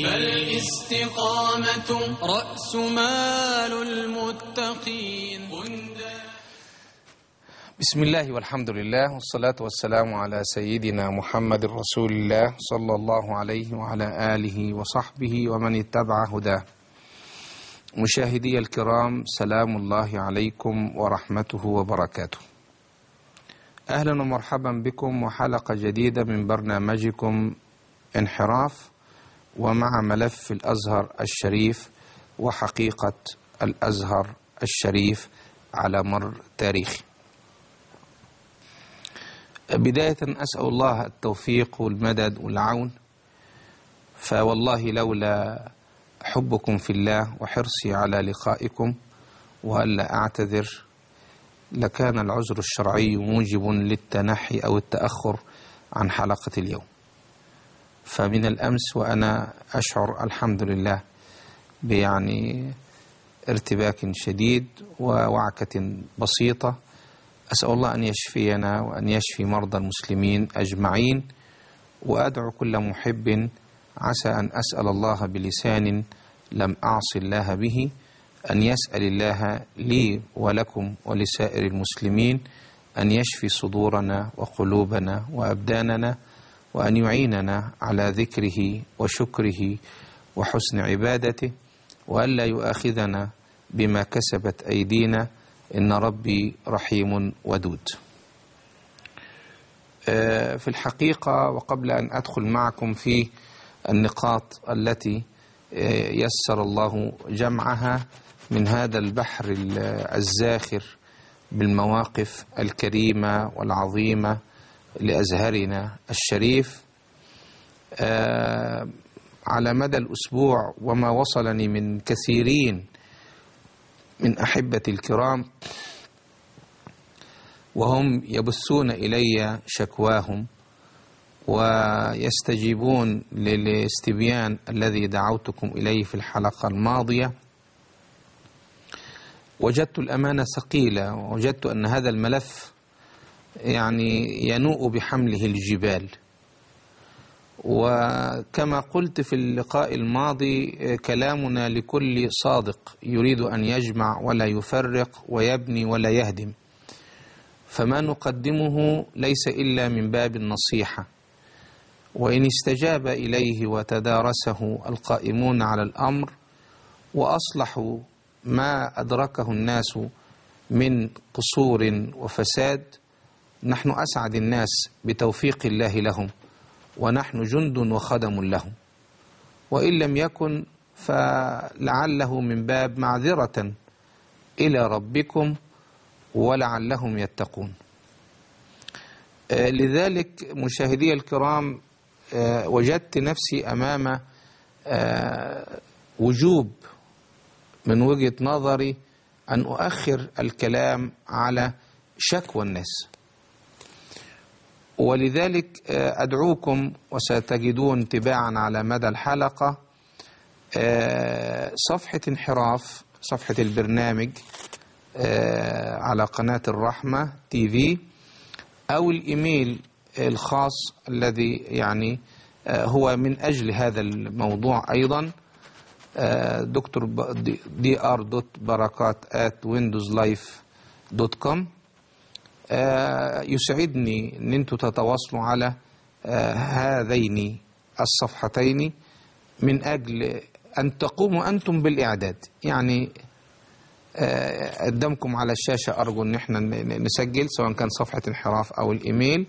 الاستقامة رأس مال المتقين. بسم الله والحمد لله والصلاة والسلام على سيدنا محمد رسول الله صلى الله عليه وعلى آله وصحبه ومن اتبع هداه. مشاهدي الكرام، سلام الله عليكم ورحمته وبركاته. أهلا ومرحبا بكم وحلقة جديدة من برنامجكم انحراف، ومع ملف الأزهر الشريف وحقيقة الأزهر الشريف على مر تاريخي. بداية أسأل الله التوفيق والمدد والعون، فوالله لولا حبكم في الله وحرصي على لقائكم وألا أعتذر لكان العذر الشرعي موجب للتنحي أو التأخر عن حلقة اليوم. فمن الأمس وأنا أشعر الحمد لله ارتباك شديد ووعكة بسيطة. أسأل الله أن يشفينا وأن يشفي مرضى المسلمين أجمعين، وأدعو كل محب عسى أن أسأل الله بلسان لم أعص الله به أن يسأل الله لي ولكم ولسائر المسلمين أن يشفي صدورنا وقلوبنا وأبداننا، وأن يعيننا على ذكره وشكره وحسن عبادته، وألا يؤاخذنا بما كسبت أيدينا، إن ربي رحيم ودود. في الحقيقة، وقبل أن أدخل معكم في النقاط التي يسر الله جمعها من هذا البحر الزاخر بالمواقف الكريمة والعظيمة لأزهرنا الشريف، على مدى الأسبوع وما وصلني من كثيرين من أحبتي الكرام وهم يبثون إلي شكواهم ويستجيبون للاستبيان الذي دعوتكم إليه في الحلقة الماضية، وجدت الأمانة ثقيلة، ووجدت أن هذا الملف ينوء بحمله الجبال. وكما قلت في اللقاء الماضي، كلامنا لكل صادق يريد أن يجمع ولا يفرق ويبني ولا يهدم، فما نقدمه ليس إلا من باب النصيحة. وإن استجاب إليه وتدارسه القائمون على الأمر وأصلحوا ما أدركه الناس من قصور وفساد، نحن أسعد الناس بتوفيق الله لهم، ونحن جند وخدم لهم. وإن لم يكن فلعله من باب معذرة إلى ربكم ولعلهم يتقون. لذلك مشاهدي الكرام، وجدت نفسي أمام وجوب من وجهة نظري أن أؤخر الكلام على شكوى الناس. ولذلك أدعوكم، وستجدون تباعا على مدى الحلقة، صفحة انحراف، صفحة البرنامج على قناة الرحمة TV، أو الإيميل الخاص الذي هو من أجل هذا الموضوع أيضا، دكتور dr.barakat@windowslife.com. يسعدني أن أنتم تتواصلوا على هذين الصفحتين من أجل أن تقوموا أنتم بالإعداد. قدامكم على الشاشة، أرجو أن احنا نسجل سواء كان صفحة انحراف أو الإيميل.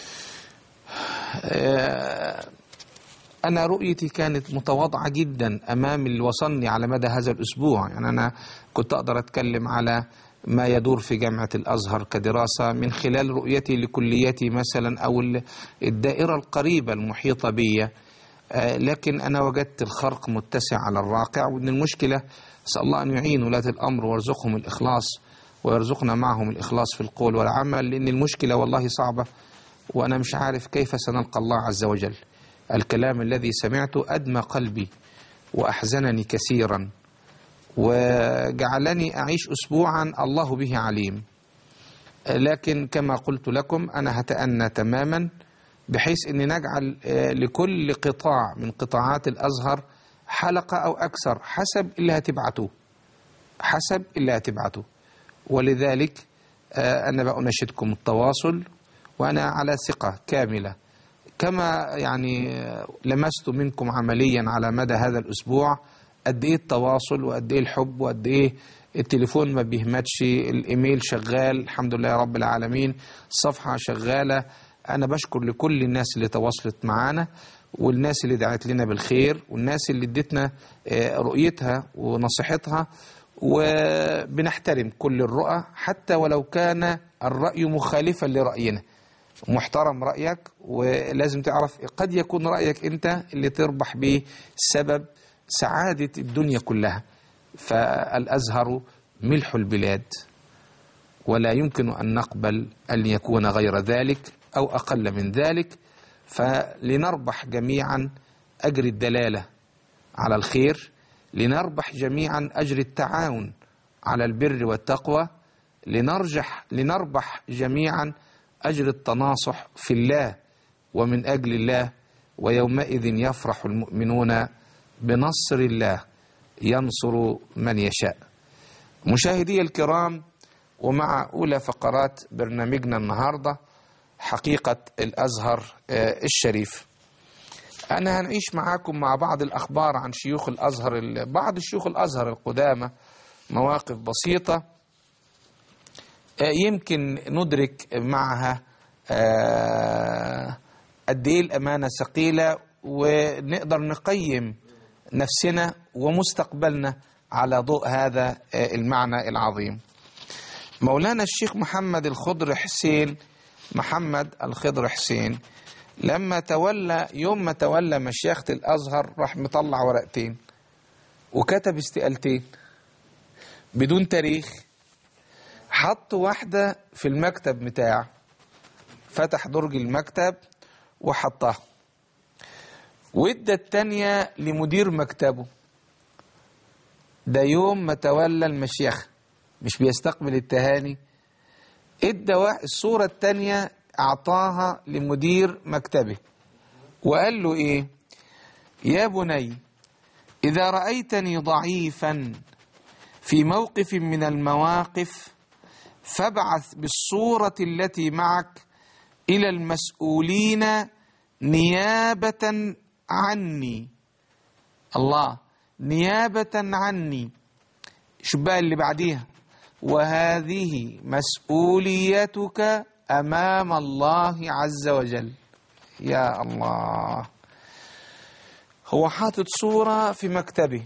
أنا رؤيتي كانت متواضعة جدا أمام اللي وصلني على مدى هذا الأسبوع. أنا كنت أقدر أتكلم على ما يدور في جامعة الأزهر كدراسة من خلال رؤيتي لكليتي مثلا، أو الدائرة القريبة المحيطة بي، لكن أنا وجدت الخرق متسع على الراقع، وأن المشكلة أسأل الله أن يعين ولاة الأمر ويرزقهم الإخلاص ويرزقنا معهم الإخلاص في القول والعمل، لأن المشكلة والله صعبة، وأنا مش عارف كيف سنلقى الله عز وجل. الكلام الذي سمعته أدمى قلبي وأحزنني كثيرا، وجعلني أعيش أسبوعا الله به عليم. لكن كما قلت لكم أنا هتأنى تماما، بحيث أن نجعل لكل قطاع من قطاعات الأزهر حلقة أو أكثر حسب اللي هتبعته، حسب اللي هتبعته. ولذلك أنا بأناشدكم التواصل، وأنا على ثقة كاملة كما يعني لمست منكم عمليا على مدى هذا الأسبوع قد إيه التواصل وقد إيه الحب وقد إيه التليفون ما بيهمتش، الإيميل شغال الحمد لله رب العالمين، الصفحة شغالة. أنا بشكر لكل الناس اللي تواصلت معانا، والناس اللي دعت لنا بالخير، والناس اللي ادتنا رؤيتها ونصيحتها، وبنحترم كل الرؤى حتى ولو كان الرأي مخالفا لرأينا. محترم رأيك، ولازم تعرف قد يكون رأيك أنت اللي تربح به سبب سعادة الدنيا كلها. فالأزهر ملح البلاد، ولا يمكن أن نقبل أن يكون غير ذلك أو أقل من ذلك. فلنربح جميعا أجر الدلالة على الخير، لنربح جميعا أجر التعاون على البر والتقوى، لنربح جميعا أجر التناصح في الله ومن أجل الله. ويومئذ يفرح المؤمنون بنصر الله ينصر من يشاء. مشاهدي الكرام، ومع أولى فقرات برنامجنا النهاردة حقيقة الأزهر الشريف، أنا هنعيش معاكم مع بعض الأخبار عن شيوخ الأزهر، بعض شيوخ الأزهر القدامى، مواقف بسيطة يمكن ندرك معها قد إيه الأمانة ثقيلة، ونقدر نقيم نفسنا ومستقبلنا على ضوء هذا المعنى العظيم. مولانا الشيخ محمد الخضر حسين، محمد الخضر حسين، لما تولى يوم ما تولى مشيخة الأزهر راح مطلع ورقتين وكتب استقالتين بدون تاريخ، حط واحدة في المكتب بتاعه، فتح درج المكتب وحطها، وادى التانية لمدير مكتبه. ده يوم ما تولى المشيخة، مش بيستقبل التهاني، ادى الصورة التانية اعطاها لمدير مكتبه وقال له ايه؟ يا بني، اذا رأيتني ضعيفا في موقف من المواقف فابعث بالصورة التي معك إلى المسؤولين نيابة عني. الله، نيابة عني. شو بقى اللي بعديها؟ وهذه مسؤوليتك أمام الله عز وجل. يا الله، هو حاطط صورة في مكتبه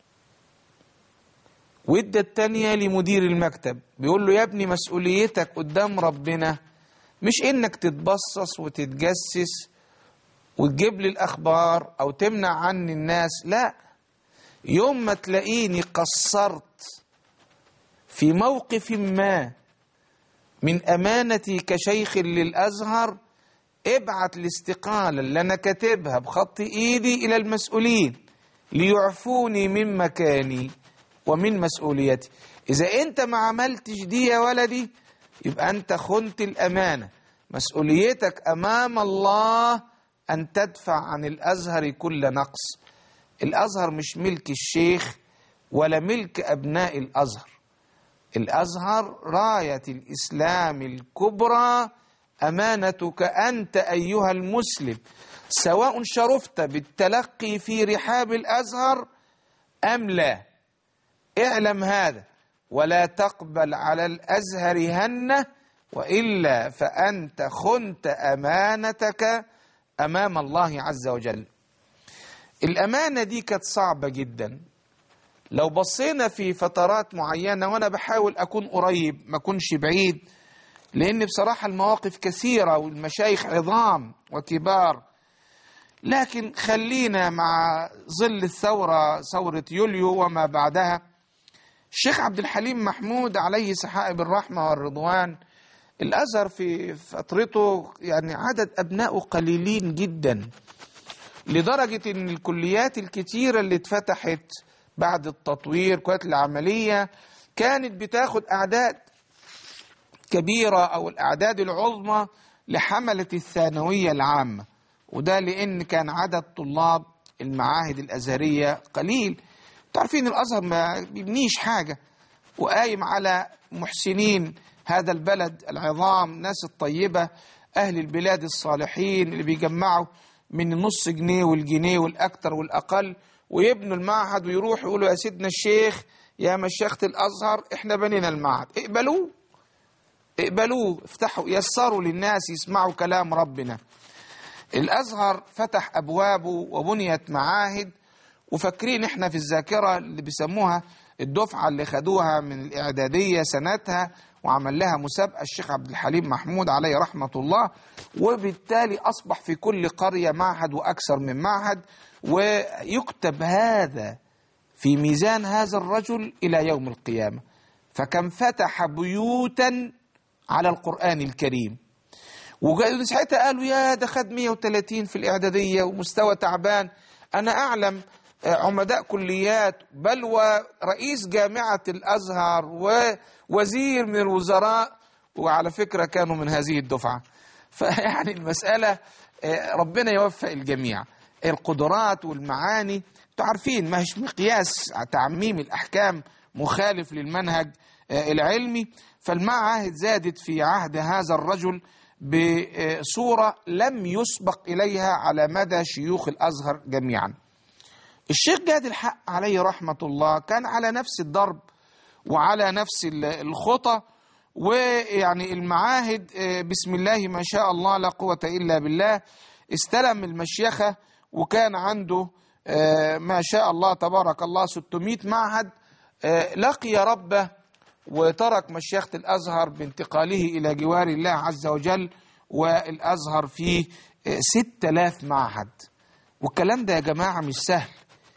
وادى التانية لمدير المكتب، بيقول له يا ابني مسؤوليتك قدام ربنا مش انك تتبصص وتتجسس وتجيب لي الأخبار أو تمنع عني الناس، لا، يوم ما تلاقيني قصرت في موقف ما من أمانتي كشيخ للأزهر ابعت الاستقالة اللي أنا كاتبها بخط إيدي إلى المسؤولين ليعفوني من مكاني ومن مسؤوليتي. إذا أنت ما عملتش دي يا ولدي يبقى أنت خنت الأمانة. مسؤوليتك أمام الله أن تدفع عن الأزهر كل نقص. الأزهر مش ملك الشيخ ولا ملك أبناء الأزهر. الأزهر راية الإسلام الكبرى، أمانتك أنت أيها المسلم، سواء شرفت بالتلقي في رحاب الأزهر أم لا. اعلم هذا، ولا تقبل على الأزهر هنة، وإلا فأنت خنت أمانتك أمام الله عز وجل. الأمانة دي كانت صعبة جدا. لو بصينا في فترات معينة، وأنا بحاول أكون قريب ما أكونش بعيد، لأن بصراحة المواقف كثيرة والمشايخ عظام وكبار، لكن خلينا مع ظل الثورة، ثورة يوليو وما بعدها. الشيخ عبد الحليم محمود عليه سحائب الرحمة والرضوان، الأزهر في فترته يعني عدد أبنائه قليلين جدا، لدرجة أن الكليات الكتيرة اللي اتفتحت بعد التطوير، كليات العملية، كانت بتاخد أعداد كبيرة أو الأعداد العظمى لحملة الثانوية العامة، وده لأن كان عدد طلاب المعاهد الأزهرية قليل. تعرفين الأزهر ما بيبنيش حاجة، وقايم على محسنين هذا البلد العظام، ناس الطيبة، أهل البلاد الصالحين اللي بيجمعوا من النص جنيه والجنيه والأكتر والأقل ويبنوا المعهد، ويروحوا يقولوا يا سيدنا الشيخ يا مشيخة الأزهر احنا بنينا المعهد. اقبلوه، افتحوا، يسروا للناس يسمعوا كلام ربنا. الأزهر فتح أبوابه وبنيت معاهد، وفاكرين احنا في الذاكرة اللي بيسموها الدفعة اللي خدوها من الإعدادية سنتها وعمل لها مسابقة الشيخ عبد الحليم محمود عليه رحمة الله، وبالتالي أصبح في كل قرية معهد وأكثر من معهد، ويكتب هذا في ميزان هذا الرجل إلى يوم القيامة. فكم فتح بيوتا على القرآن الكريم. وساعتها قالوا يا ده خد 130 في الإعدادية ومستوى تعبان. أنا أعلم عمداء كليات بل ورئيس جامعة الأزهر ووزير من الوزراء، وعلى فكرة كانوا من هذه الدفعة. فيعني المسألة ربنا يوفق الجميع. القدرات والمعاني تعرفين ما هيش مقياس تعميم الأحكام مخالف للمنهج العلمي. فالمعاهد زادت في عهد هذا الرجل بصورة لم يسبق إليها على مدى شيوخ الأزهر جميعا. الشيخ جاد الحق عليه رحمة الله كان على نفس الضرب وعلى نفس الخطى، ويعني المعاهد بسم الله ما شاء الله لا قوة إلا بالله استلم المشيخة، وكان عنده ما شاء الله تبارك الله 600 معهد. لقي ربه وترك مشيخة الأزهر بانتقاله إلى جوار الله عز وجل، والأزهر فيه 6000 معهد. والكلام ده يا جماعة مش سهل.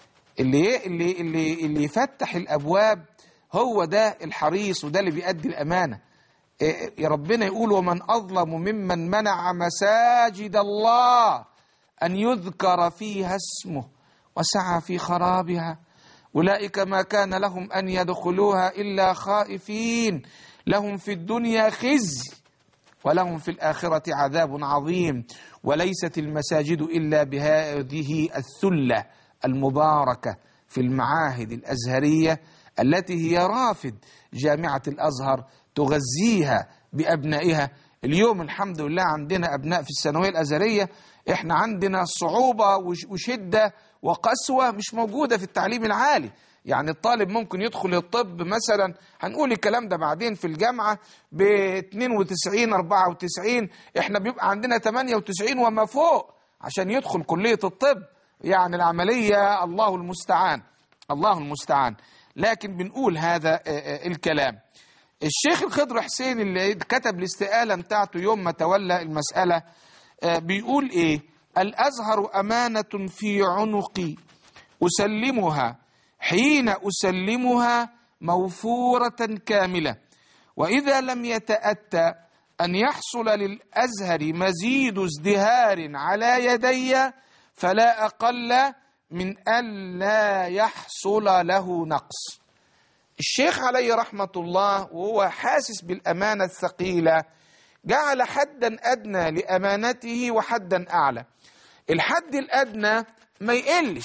اللي يفتح الأبواب هو ده الحريص، وده اللي بيأدي الأمانة. يا ربنا يقول ومن أظلم ممن منع مساجد الله أن يذكر فيها اسمه وسعى في خرابها أولئك ما كان لهم أن يدخلوها إلا خائفين لهم في الدنيا خزي ولهم في الآخرة عذاب عظيم وليست المساجد إلا بهذه الثلة المباركة في المعاهد الأزهرية التي هي رافد جامعة الأزهر تغذيها بأبنائها. اليوم الحمد لله عندنا أبناء في الثانوية الأزهرية، احنا عندنا صعوبة وشدة وقسوة مش موجودة في التعليم العالي. يعني الطالب ممكن يدخل الطب مثلا، هنقول الكلام ده بعدين، في الجامعة ب 92 94، احنا بيبقى عندنا 98 وما فوق عشان يدخل كلية الطب. يعني العملية الله المستعان، الله المستعان. لكن بنقول هذا الكلام. الشيخ الخضر حسين اللي كتب الاستقالة بتاعته يوم ما تولى المسألة بيقول ايه؟ الأزهر أمانة في عنقي أسلمها حين أسلمها موفورة كاملة، وإذا لم يتأتى أن يحصل للأزهر مزيد ازدهار على يدي فلا أقل من أن لا يحصل له نقص. الشيخ عليه رحمة الله وهو حاسس بالأمانة الثقيلة جعل حدا أدنى لأمانته وحدا أعلى. الحد الأدنى ما يقلش،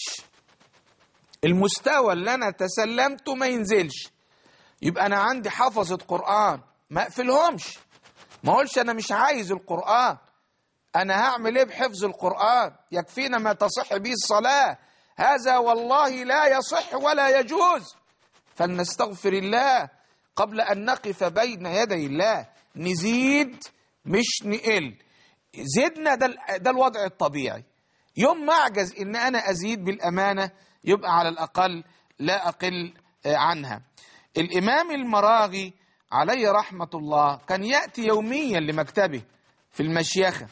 المستوى اللي أنا تسلمته ما ينزلش. يبقى أنا عندي حفظة قرآن ما أقفلهمش، ما أقولش أنا مش عايز القرآن، أنا هعمل إيه بحفظ القرآن؟ يكفينا ما تصح به الصلاة، هذا والله لا يصح ولا يجوز. فلنستغفر الله قبل أن نقف بين يدي الله. نزيد مش نقل، زدنا ده الوضع الطبيعي. يوم ما أعجز إن أنا أزيد بالأمانة يبقى على الأقل لا أقل عنها. الإمام المراغي عليه رحمة الله كان يأتي يوميا لمكتبه في المشيخة،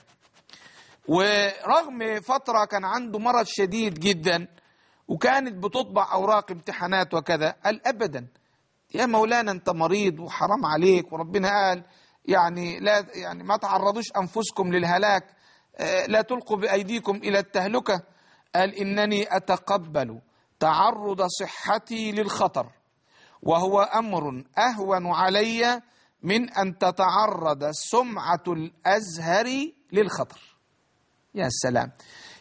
ورغم فترة كان عنده مرض شديد جدا وكانت بتطبع أوراق امتحانات وكذا، قال أبدا يا مولانا أنت مريض وحرام عليك، وربنا قال يعني لا ما تعرضوش أنفسكم للهلاك، لا تلقوا بأيديكم إلى التهلكة. قال إنني أتقبل تعرض صحتي للخطر وهو أمر أهون علي من أن تتعرض سمعة الأزهر للخطر. يا سلام،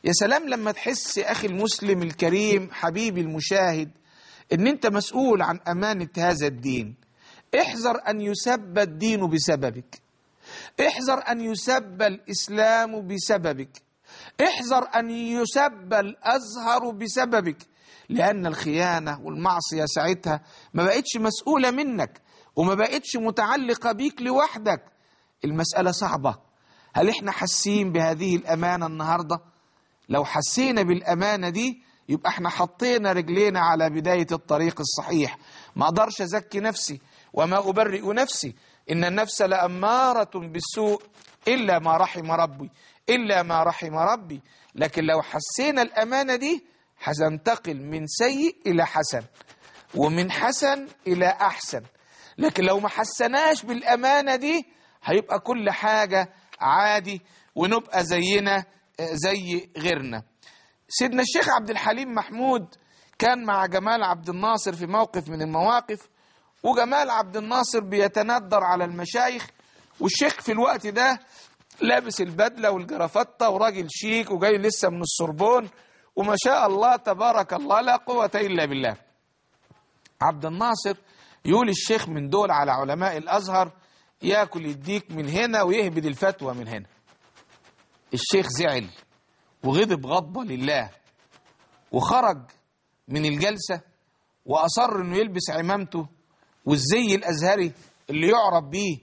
يا سلام لما تحس أخي المسلم الكريم حبيبي المشاهد إن أنت مسؤول عن أمانة هذا الدين. احذر أن يسب الدين بسببك، احذر أن يسب الإسلام بسببك، احذر أن يسب الأزهر بسببك، لأن الخيانة والمعصية ساعتها ما بقتش مسؤولة منك وما بقتش متعلقة بيك لوحدك. المسألة صعبة. هل احنا حاسين بهذه الأمانة النهاردة؟ لو حسينا بالأمانة دي يبقى احنا حطينا رجلينا على بداية الطريق الصحيح. ما اقدرش أزكي نفسي وما أبرئ نفسي، إن النفس لأمارة بالسوء إلا ما رحم ربي، إلا ما رحم ربي. لكن لو حسينا الأمانة دي هننتقل من سيء إلى حسن، ومن حسن إلى أحسن. لكن لو ما حسناش بالأمانة دي هيبقى كل حاجة عادي ونبقى زينا زي غيرنا. سيدنا الشيخ عبد الحليم محمود كان مع جمال عبد الناصر في موقف من المواقف، وجمال عبد الناصر بيتندر على المشايخ، والشيخ في الوقت ده لابس البدلة والجرافطة وراجل شيك وجاي لسه من السوربون، وما شاء الله تبارك الله لا قوة إلا بالله. عبد الناصر يقول الشيخ من دول على علماء الأزهر ياكل يديك من هنا ويهبد الفتوى من هنا. الشيخ زعل وغضب غضبة لله وخرج من الجلسة وأصر إنه يلبس عمامته والزي الأزهري اللي يعرف بيه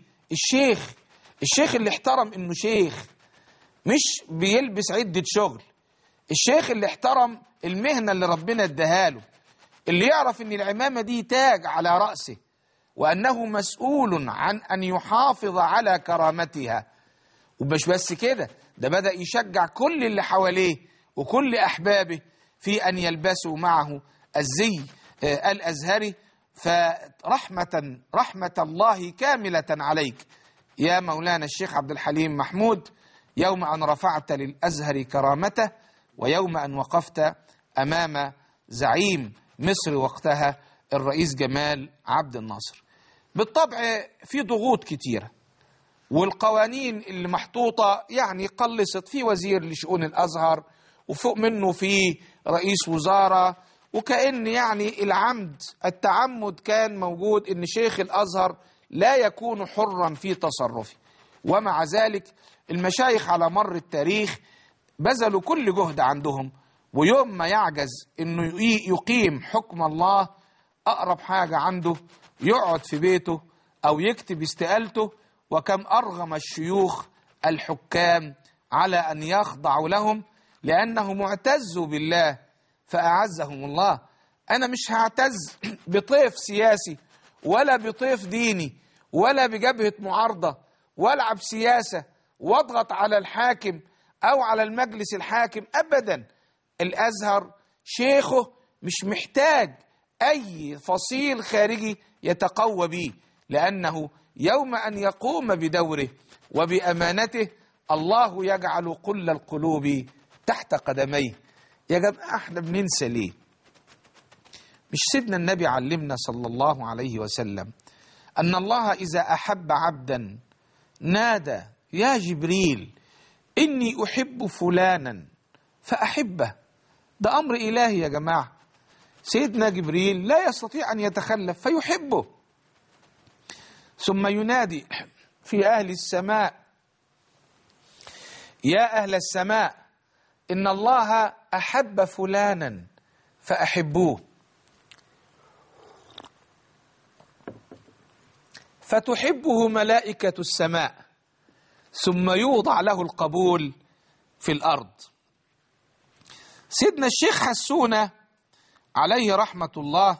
الشيخ اللي احترم إنه شيخ، مش بيلبس عدة شغل. الشيخ اللي احترم المهنة اللي ربنا اداهاله، اللي يعرف إن العمامة دي تاج على رأسه وأنه مسؤول عن أن يحافظ على كرامتها. ومش بس كده، ده بدأ يشجع كل اللي حواليه وكل أحبابه في أن يلبسوا معه الزي الأزهري. رحمة الله كاملة عليك يا مولانا الشيخ عبد الحليم محمود، يوم أن رفعت للأزهر كرامته، ويوم أن وقفت أمام زعيم مصر وقتها الرئيس جمال عبد الناصر. بالطبع في ضغوط كتيرة، والقوانين اللي محطوطة يعني قلصت، في وزير لشؤون الأزهر وفوق منه في رئيس وزارة، وكأن يعني التعمد كان موجود إن شيخ الأزهر لا يكون حرا في تصرفه. ومع ذلك المشايخ على مر التاريخ بذلوا كل جهد عندهم، ويوم ما يعجز إنه يقيم حكم الله أقرب حاجة عنده يقعد في بيته أو يكتب استقالته. وكم أرغم الشيوخ الحكام على أن يخضعوا لهم لأنهم اعتزوا بالله فأعزهم الله. أنا مش هعتز بطيف سياسي ولا بطيف ديني ولا بجبهة معارضة والعب سياسة واضغط على الحاكم أو على المجلس الحاكم أبدا. الأزهر شيخه مش محتاج أي فصيل خارجي يتقوى به، لأنه يوم أن يقوم بدوره وبأمانته الله يجعل كل القلوب تحت قدميه. يا جماعة احنا بننسى ليه؟ مش سيدنا النبي علمنا صلى الله عليه وسلم أن الله إذا أحب عبدا نادى يا جبريل إني أحب فلانا فأحبه؟ ده أمر إلهي يا جماعة. سيدنا جبريل لا يستطيع أن يتخلف فيحبه، ثم ينادي في أهل السماء يا أهل السماء إن الله أحب فلانا فأحبوه، فتحبه ملائكة السماء، ثم يوضع له القبول في الأرض. سيدنا الشيخ حسونة عليه رحمة الله،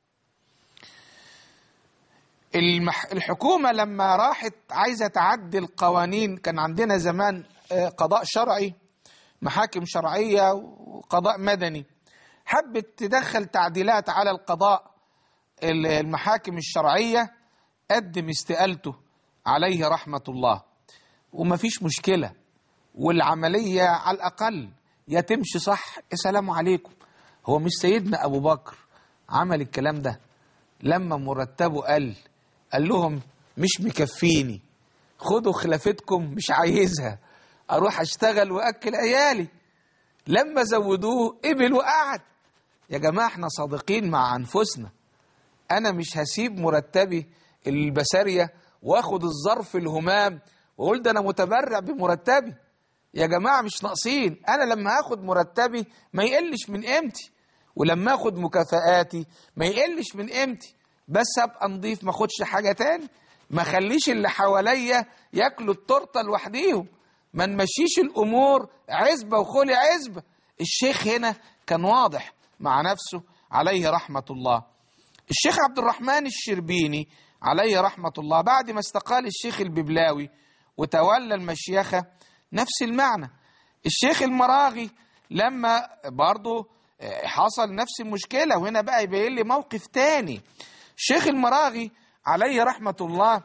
الحكومة لما راحت عايزة تعدل قوانين، كان عندنا زمان قضاء شرعي، محاكم شرعية وقضاء مدني، حبت تدخل تعديلات على القضاء المحاكم الشرعية، قدم استقالته عليه رحمة الله ومفيش مشكلة، والعملية على الأقل يا تمشي صح يا سلام عليكم. هو مش سيدنا أبو بكر عمل الكلام ده لما مرتبه قال لهم مش مكفيني، خدوا خلافتكم مش عايزها، أروح أشتغل وأكل عيالي. لما زودوه قبل وقعد. يا جماعة احنا صادقين مع أنفسنا. أنا مش هسيب مرتبي البسارية واخد الظرف الهمام واقول ده أنا متبرع بمرتبي. يا جماعة مش ناقصين. أنا لما هاخد مرتبي ما يقلش من قيمتي، ولما اخد مكافآتي ما يقلش من قيمتي، بس ابقى نضيف، ما اخدش حاجة تاني، ما خليش اللي حواليا ياكلوا التورته لوحديهم، ما نمشيش الامور عزبه وخلي عزبه. الشيخ هنا كان واضح مع نفسه عليه رحمه الله. الشيخ عبد الرحمن الشربيني عليه رحمه الله بعد ما استقال الشيخ الببلاوي وتولى المشيخه نفس المعنى. الشيخ المراغي لما برضه حصل نفس المشكله، وهنا بقى يبين لي موقف تاني. الشيخ المراغي عليه رحمة الله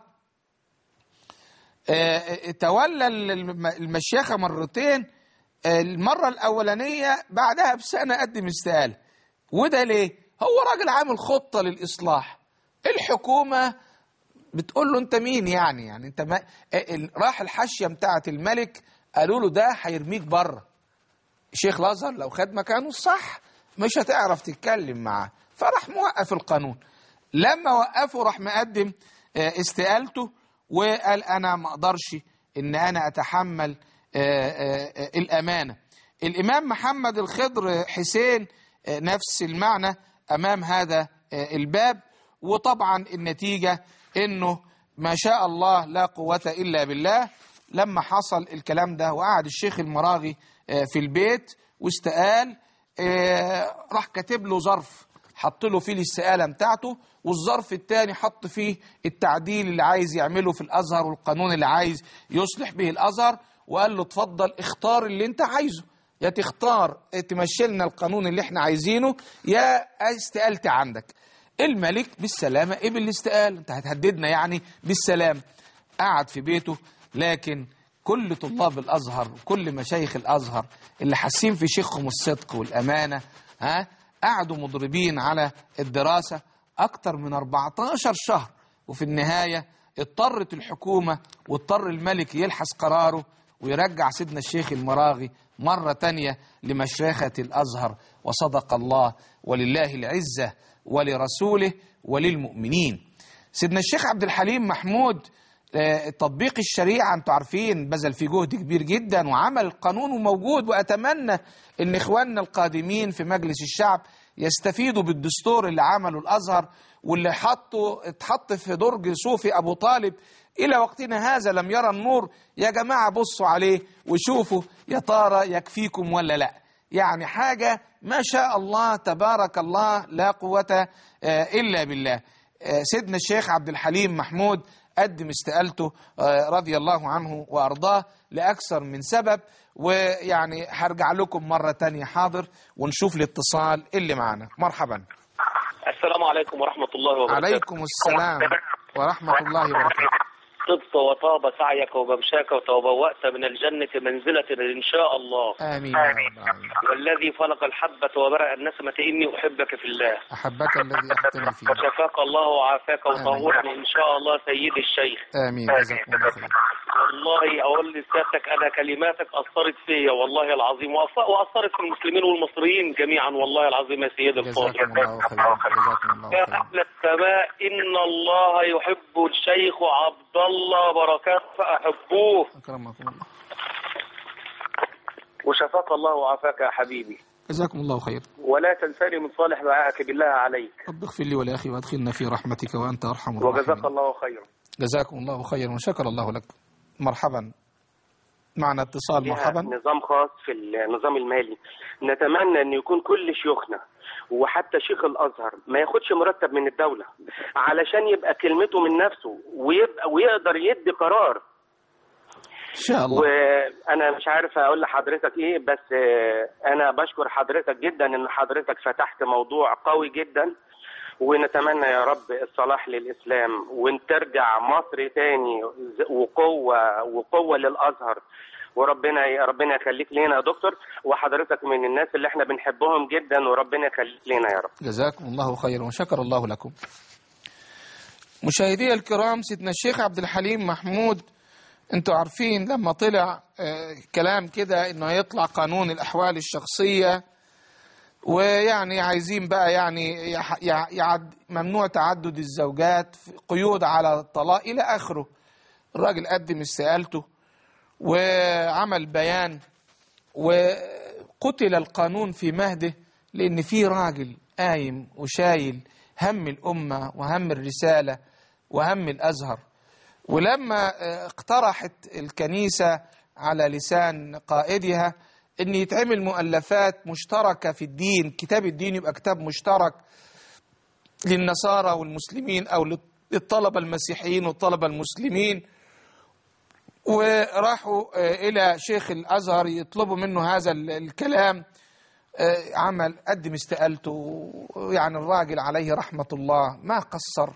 تولى المشيخة مرتين. المرة الأولانية بعدها بسنة قدم استقالة. وده ليه؟ هو راجل عامل خطة للإصلاح. الحكومة بتقول له أنت مين يعني أنت ما راح الحاشية بتاعة الملك قالوا له ده هيرميك بره. الشيخ الأزهر لو خد مكانه الصح مش هتعرف تتكلم معاه، فراح موقف القانون. لما وقفه راح مقدم استقالته وقال أنا ما أقدرش إن أنا أتحمل الأمانة. الإمام محمد الخضر حسين نفس المعنى أمام هذا الباب. وطبعا النتيجة إنه ما شاء الله لا قوة إلا بالله. لما حصل الكلام ده وقعد الشيخ المراغي في البيت واستقال، راح كاتب له ظرف حط له فيه الاستقالة بتاعته، والظرف الثاني حط فيه التعديل اللي عايز يعمله في الأزهر والقانون اللي عايز يصلح به الأزهر، وقال له اتفضل اختار اللي انت عايزه، يا تختار تمشي لنا القانون اللي احنا عايزينه يا استقالتي عندك. الملك بالسلامة قبل الاستقالة. انت هتهددنا يعني بالسلام. قعد في بيته. لكن كل طلاب الأزهر وكل مشايخ الأزهر اللي حاسين في شيخهم الصدق والأمانة قعدوا مضربين على الدراسة أكتر من 14 شهر. وفي النهاية اضطرت الحكومة واضطر الملك يلحس قراره ويرجع سيدنا الشيخ المراغي مرة تانية لمشيخة الأزهر. وصدق الله ولله العزة ولرسوله وللمؤمنين. سيدنا الشيخ عبد الحليم محمود تطبيق الشريعة انتوا عارفين بذل فيه جهد كبير جدا وعمل القانون وموجود. وأتمنى ان إخواننا القادمين في مجلس الشعب يستفيدوا بالدستور اللي عمله الأزهر واللي اتحط في درج صوفي أبو طالب إلى وقتنا هذا لم يرى النور. يا جماعة بصوا عليه وشوفوا يا ترى يكفيكم ولا لا. يعني حاجة ما شاء الله تبارك الله لا قوة إلا بالله. سيدنا الشيخ عبد الحليم محمود قدم استقالته رضي الله عنه وأرضاه لأكثر من سبب. ويعني هرجع لكم مرة تانية حاضر ونشوف الاتصال اللي معنا. مرحبا. السلام عليكم ورحمة الله وبركاته. عليكم السلام ورحمة الله وبركاته. طبت وطاب سعيك وممشاك وتبوأت من الجنة منزلة إن شاء الله. آمين. والذي فلق الحبة وبرأ النسمة إني أحبك في الله. أحبك الذي أحبتني فيه. وشفاك الله وعافاك وطهرني إن شاء الله سيد الشيخ. آمين. جزاكم الله خير. والله أقول لسيادتك أنا كلماتك أثرت فيا والله العظيم وأثرت في المسلمين والمصريين جميعا والله العظيم يا سيد الفاضل. جزاكم الله خير. جزاكم الله يا خير. أهل السماء إن الله يحب الشيخ عبد الله بركاته فأحبوه. أكرمكم الله. وشفاك الله وعافاك يا حبيبي. جزاكم الله خير. ولا تنساني من صالح دعائك بالله عليك. رب اغفر لي ولأخي وادخلنا في رحمتك وأنت أرحم الراحمين. وجزاك الله خيرا. جزاكم الله خيرا وشكر الله لك. مرحبا. معنا اتصال. مرحبا. نظام خاص في النظام المالي. نتمنى أن يكون كل شيوخنا وحتى شيخ الأزهر ما ياخدش مرتب من الدولة علشان يبقى كلمته من نفسه ويقدر يدي قرار. إن شاء الله. وأنا مش عارف أقول لحضرتك إيه، بس أنا بشكر حضرتك جدا إن حضرتك فتحت موضوع قوي جدا. ونتمنى يا رب الصلاح للإسلام وإن ترجع مصر تاني وقوة للأزهر. وربنا يخليك لينا يا دكتور، وحضرتك من الناس اللي احنا بنحبهم جدا وربنا يخليك لينا يا رب. جزاكم الله خيرا وشكر الله لكم. مشاهدي الكرام، سيدنا الشيخ عبد الحليم محمود انتوا عارفين لما طلع كلام كده انه هيطلع قانون الاحوال الشخصية، ويعني عايزين بقى يعني ممنوع تعدد الزوجات، قيود على الطلاق الى اخره. الراجل قدم استقالته وعمل بيان، وقتل القانون في مهده، لان في راجل قايم وشايل هم الامة وهم الرسالة وهم الازهر. ولما اقترحت الكنيسة على لسان قائدها ان يتعمل مؤلفات مشتركة في الدين، كتاب الدين يبقى كتاب مشترك للنصارى والمسلمين او للطلبة المسيحيين والطلبة المسلمين، وراحوا الى شيخ الازهر يطلبوا منه هذا الكلام، قدم استقالته. يعني الراجل عليه رحمة الله ما قصر،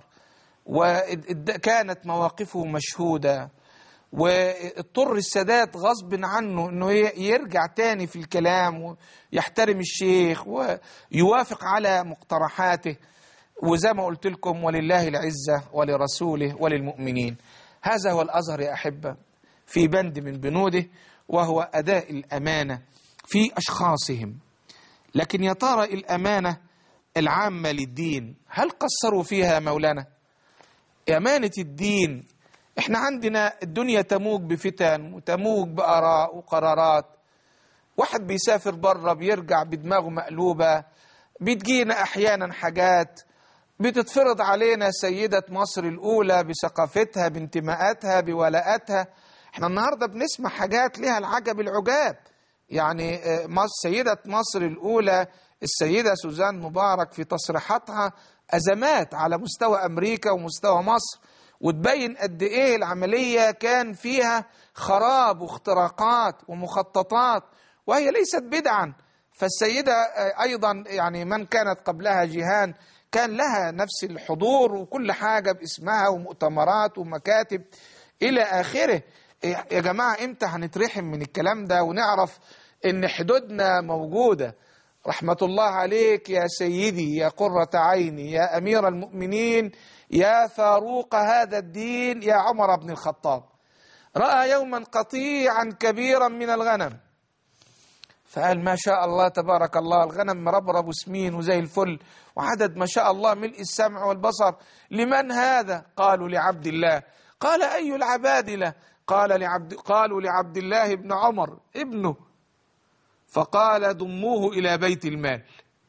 وكانت مواقفه مشهودة، واضطر السادات غصب عنه انه يرجع تاني في الكلام ويحترم الشيخ ويوافق على مقترحاته. وزي ما قلت لكم، ولله العزة ولرسوله وللمؤمنين. هذا هو الأزهر يا أحبة، في بند من بنوده، وهو أداء الأمانة في أشخاصهم. لكن يا ترى الأمانة العامة للدين هل قصروا فيها مولانا؟ أمانة الدين، احنا عندنا الدنيا تموج بفتن وتموج بآراء وقرارات. واحد بيسافر بره بيرجع بدماغه مقلوبة، بتجينا أحيانا حاجات بتتفرض علينا سيدة مصر الأولى بثقافتها بانتماءاتها بولاءاتها. احنا النهاردة بنسمع حاجات لها العجب العجاب. يعني سيدة مصر الأولى السيدة سوزان مبارك في تصريحاتها أزمات على مستوى أمريكا ومستوى مصر، وتبين قد إيه العملية كان فيها خراب واختراقات ومخططات، وهي ليست بدعا. فالسيدة أيضا يعني من كانت قبلها جيهان كان لها نفس الحضور وكل حاجة باسمها ومؤتمرات ومكاتب إلى آخره. يا جماعة إمتى هنترحم من الكلام ده ونعرف إن حدودنا موجودة؟ رحمة الله عليك يا سيدي، يا قرة عيني، يا أمير المؤمنين، يا فاروق هذا الدين، يا عمر بن الخطاب. رأى يوما قطيعا كبيرا من الغنم، فقال ما شاء الله تبارك الله، الغنم مربرب وسمين وزي الفل وعدد ما شاء الله ملء السمع والبصر. لمن هذا؟ قالوا لعبد الله. قال أي العبادلة؟ قالوا لعبد الله بن عمر ابنه. فقال ضموه إلى بيت المال.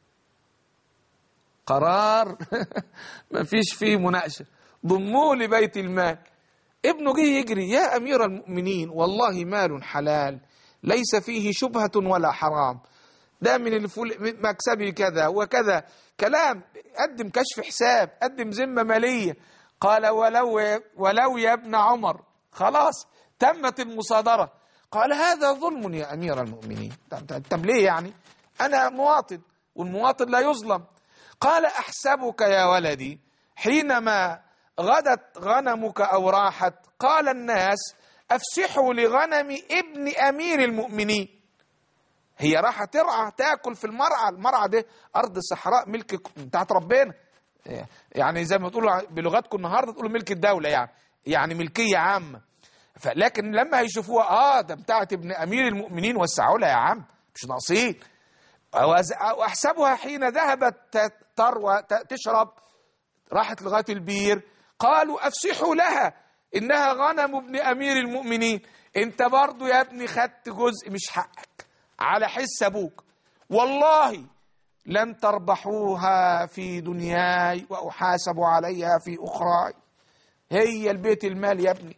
قرار ما فيش فيه مناقشة، ضموه لبيت المال. ابنه جه يجري، يا أمير المؤمنين والله مال حلال ليس فيه شبهة ولا حرام، ده من مكسبي كذا وكذا، كلام قدم كشف حساب، قدم ذمة مالية. قال ولو يا ابن عمر، خلاص تمت المصادرة. قال هذا ظلم يا أمير المؤمنين. طب ليه يعني؟ أنا مواطن والمواطن لا يظلم. قال أحسبك يا ولدي حينما غدت غنمك أو راحت قال الناس أفسحوا لغنم ابن أمير المؤمنين. هي راحة ترعى تاكل في المرعى ده أرض صحراء ملك بتاعت ربنا، يعني زي ما تقولوا بلغتكم النهارده تقولوا ملك الدولة، يعني ملكية عامة. لكن لما هيشوفوها ده بتاعت ابن أمير المؤمنين وسعوا لها يا عم، مش ناقصين. وأحسبها حين ذهبت تروى تشرب، راحت لغاية البير، قالوا أفسحوا لها إنها غنم ابن أمير المؤمنين. أنت برضو يا ابني خدت جزء مش حقك على حس أبوك، والله لن تربحوها في دنياي وأحاسب عليها في أخراي. هي البيت المال يا ابني.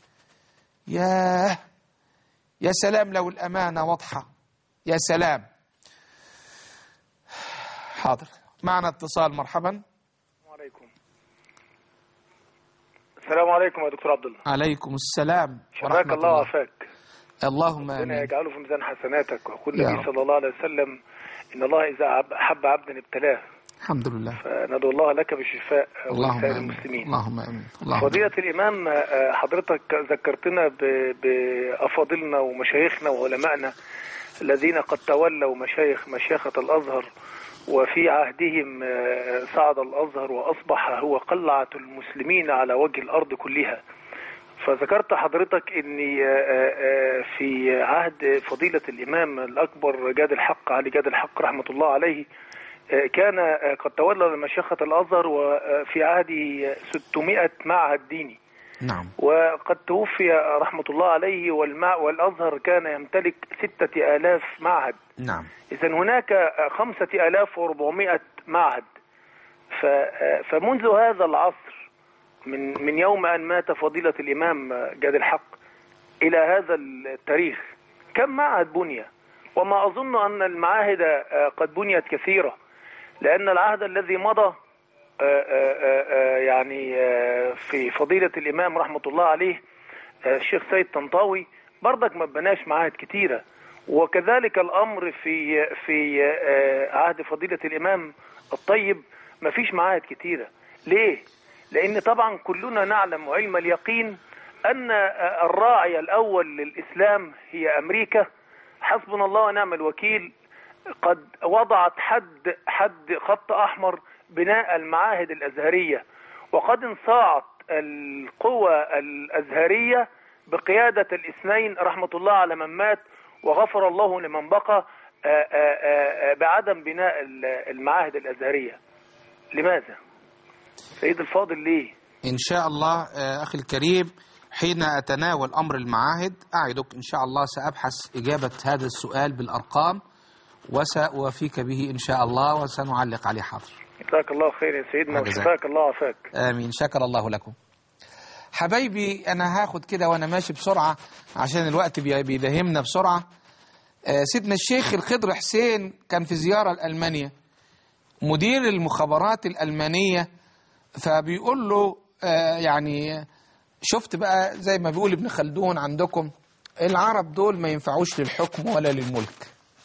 يا سلام لو الأمانة واضحة، يا سلام. حاضر، معنا اتصال. مرحبا. السلام عليكم يا دكتور عبد الله. عليكم السلام شفاك الله وعافاك. اللهم امين. ربنا يجعله في ميزان حسناتك. ويقول النبي صلى الله عليه وسلم ان الله اذا احب عبدا ابتلاه. الحمد لله. فندعو الله لك بالشفاء ولسائر المسلمين. اللهم امين. فضيلة الامام، حضرتك ذكرتنا بافاضلنا ومشايخنا وعلمائنا الذين قد تولوا مشيخة الازهر، وفي عهدهم صعد الازهر واصبح هو قلعة المسلمين على وجه الارض كلها. فذكرت حضرتك ان في عهد فضيلة الامام الاكبر جاد الحق علي جاد الحق رحمة الله عليه كان قد تولى مشيخة الازهر وفي عهده 600 معهد ديني. نعم. وقد توفي رحمة الله عليه والازهر كان يمتلك 6000 معهد. نعم. اذا هناك 5400 معهد. فمنذ هذا العصر من يوم أن مات فضيلة الإمام جاد الحق إلى هذا التاريخ كم معهد بني؟ وما أظن أن المعاهد قد بنيت كثيرة، لأن العهد الذي مضى يعني في فضيلة الإمام رحمة الله عليه الشيخ سيد طنطاوي برضك ما بناش معاهد كثيرة، وكذلك الأمر في عهد فضيلة الإمام الطيب ما فيش معاهد كثيرة. ليه؟ لأن طبعا كلنا نعلم علم اليقين أن الراعي الأول للإسلام هي أمريكا، حسبنا الله ونعم الوكيل، قد وضعت حد خط أحمر بناء المعاهد الأزهرية، وقد انصاعت القوى الأزهرية بقيادة الاثنين رحمة الله على من مات وغفر الله لمن بقى بعدم بناء المعاهد الأزهرية. لماذا؟ سيد الفاضل ليه؟ إن شاء الله أخي الكريم حين أتناول أمر المعاهد أعدك إن شاء الله سأبحث إجابة هذا السؤال بالأرقام وسأوافيك به إن شاء الله وسنعلق عليه. حاضر. جزاك الله خير يا سيدنا وشفاك الله عافاك. آمين. شكر الله لكم. حبايبي أنا هاخد كده وأنا ماشي بسرعة عشان الوقت بيداهمنا بسرعة. سيدنا الشيخ الخضر حسين كان في زيارة لألمانيا، مدير المخابرات الألمانية فبيقول له يعني شفت بقى زي ما بيقول ابن خلدون عندكم العرب دول ما ينفعوش للحكم ولا للملك.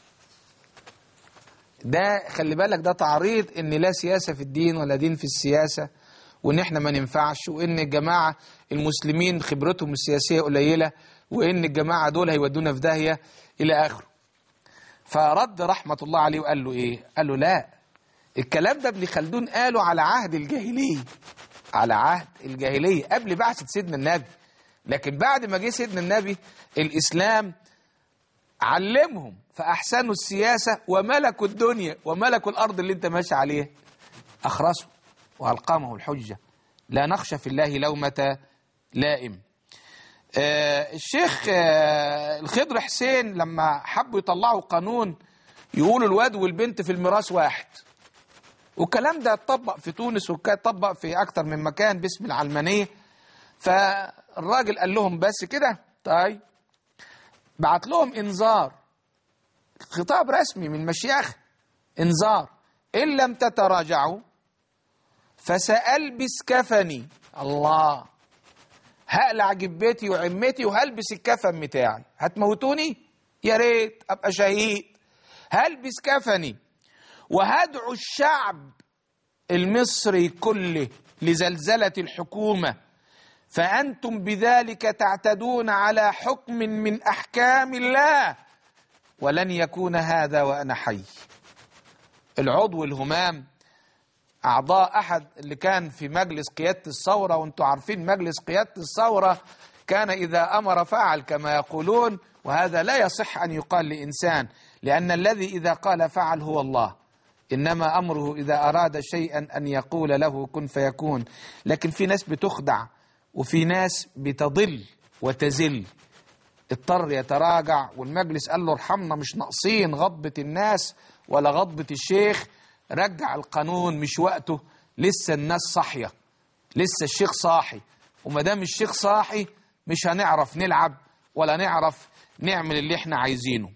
ده خلي بالك ده تعريض ان لا سياسة في الدين ولا دين في السياسة، وان احنا ما ننفعش، وان الجماعة المسلمين خبرتهم السياسية قليلة، وان الجماعة دول هيودونا في داهية الى اخره. فرد رحمة الله عليه وقال له ايه؟ قال له لا، الكلام ده ابن خلدون قاله على عهد الجاهلية، على عهد الجاهلية قبل بعثة سيدنا النبي، لكن بعد ما جه سيدنا النبي الإسلام علمهم فأحسنوا السياسة وملكوا الدنيا وملكوا الأرض اللي انت ماشي عليها، أخرسوا وألقامه الحجة، لا نخشى في الله لومة لائم. الشيخ الخضر حسين لما حبوا يطلعوا قانون يقولوا الواد والبنت في الميراث واحد، والكلام ده اتطبق في تونس واتطبق في أكتر من مكان باسم العلمانية، فالراجل قال لهم بس كده؟ طيب بعت لهم إنذار، خطاب رسمي من مشيخ، إنذار إن لم تتراجعوا فسألبس كفني، الله، هقلع جبتي وعمتي وهلبس الكفن بتاعي، هتموتوني؟ يا ريت أبقى شهيد، هلبس كفني وهدعو الشعب المصري كله لزلزلة الحكومة، فأنتم بذلك تعتدون على حكم من أحكام الله، ولن يكون هذا وأنا حي. العضو الهمام أعضاء أحد اللي كان في مجلس قيادة الثورة، وانتم عارفين مجلس قيادة الثورة كان إذا أمر فعل كما يقولون، وهذا لا يصح أن يقال لإنسان، لأن الذي إذا قال فعل هو الله، إنما أمره إذا أراد شيئا أن يقول له كن فيكون. لكن في ناس بتخدع وفي ناس بتضل وتزل، اضطر يتراجع، والمجلس قال له ارحمنا مش ناقصين غضبة الناس ولا غضبة الشيخ، رجع القانون مش وقته، لسه الناس صاحية، لسه الشيخ صاحي، ومدام الشيخ صاحي مش هنعرف نلعب ولا نعرف نعمل اللي احنا عايزينه.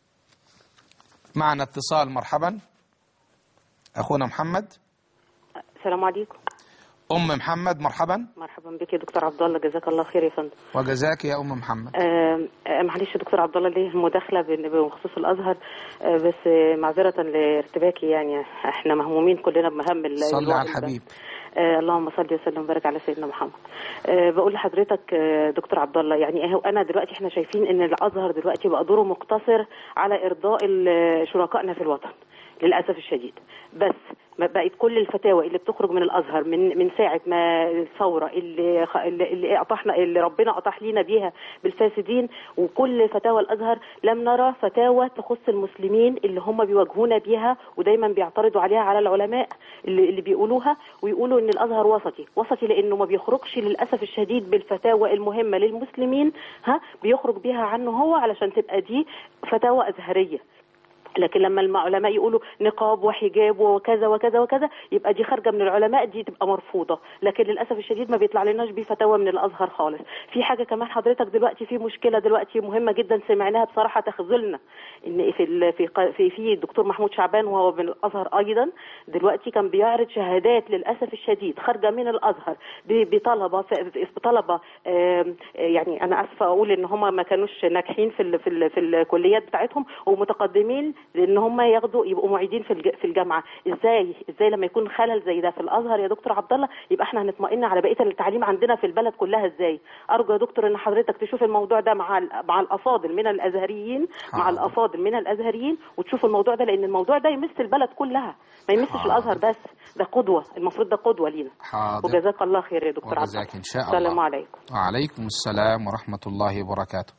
معنا اتصال. مرحبا أخونا محمد. السلام عليكم. أم محمد مرحبا. مرحبا بك يا دكتور عبد الله، جزاك الله خير يا فندم. وجزاك يا أم محمد. معلش يا دكتور عبد الله ليه مداخلة بخصوص الأزهر، بس معذرة لارتباكي، يعني احنا مهمومين كلنا بمهم صلى على الحبيب. اللهم صل وسلم وبارك على سيدنا محمد. بقول لحضرتك دكتور عبد الله، يعني انا دلوقتي احنا شايفين ان الأزهر دلوقتي بقى دوره مقتصر على إرضاء شركائنا في الوطن للأسف الشديد، بس بقت كل الفتاوى اللي بتخرج من الازهر من ساعه ما الثوره اللي اطاحنا، اللي ربنا اطاح لينا بيها بالفاسدين، وكل فتاوى الازهر لم نرى فتاوى تخص المسلمين اللي هم بيواجهونا بيها ودايما بيعترضوا عليها على العلماء اللي بيقولوها، ويقولوا ان الازهر وسطي لانه ما بيخرجش للاسف الشديد بالفتاوى المهمه للمسلمين، بيخرج بيها عنه هو علشان تبقى دي فتاوى ازهريه. لكن لما العلماء يقولوا نقاب وحجاب وكذا وكذا وكذا يبقى دي خارجه من العلماء، دي تبقى مرفوضه. لكن للاسف الشديد ما بيطلع لناش بفتاوى من الازهر خالص. في حاجه كمان حضرتك دلوقتي، في مشكله دلوقتي مهمه جدا سمعناها بصراحه تخذلنا، ان في الدكتور محمود شعبان وهو من الازهر ايضا دلوقتي كان بيعرض شهادات للاسف الشديد خارجه من الازهر بطلبه يعني انا اسفه اقول ان هم ما كانوش ناجحين في الكليات بتاعتهم ومتقدمين لان هم يبقوا معيدين في الجامعه. ازاي لما يكون خلل زي ده في الازهر يا دكتور عبد الله يبقى احنا هنطمئن على بقيه التعليم عندنا في البلد كلها ازاي؟ ارجو يا دكتور ان حضرتك تشوف الموضوع ده مع الافاضل من الازهريين وتشوف الموضوع ده، لان الموضوع ده يمس البلد كلها، ما يمسش الازهر بس. ده قدوه، المفروض ده قدوه لينا. وجزاك الله خير يا دكتور عبد الله. ان شاء الله. السلام عليكم. وعليكم السلام ورحمه الله وبركاته.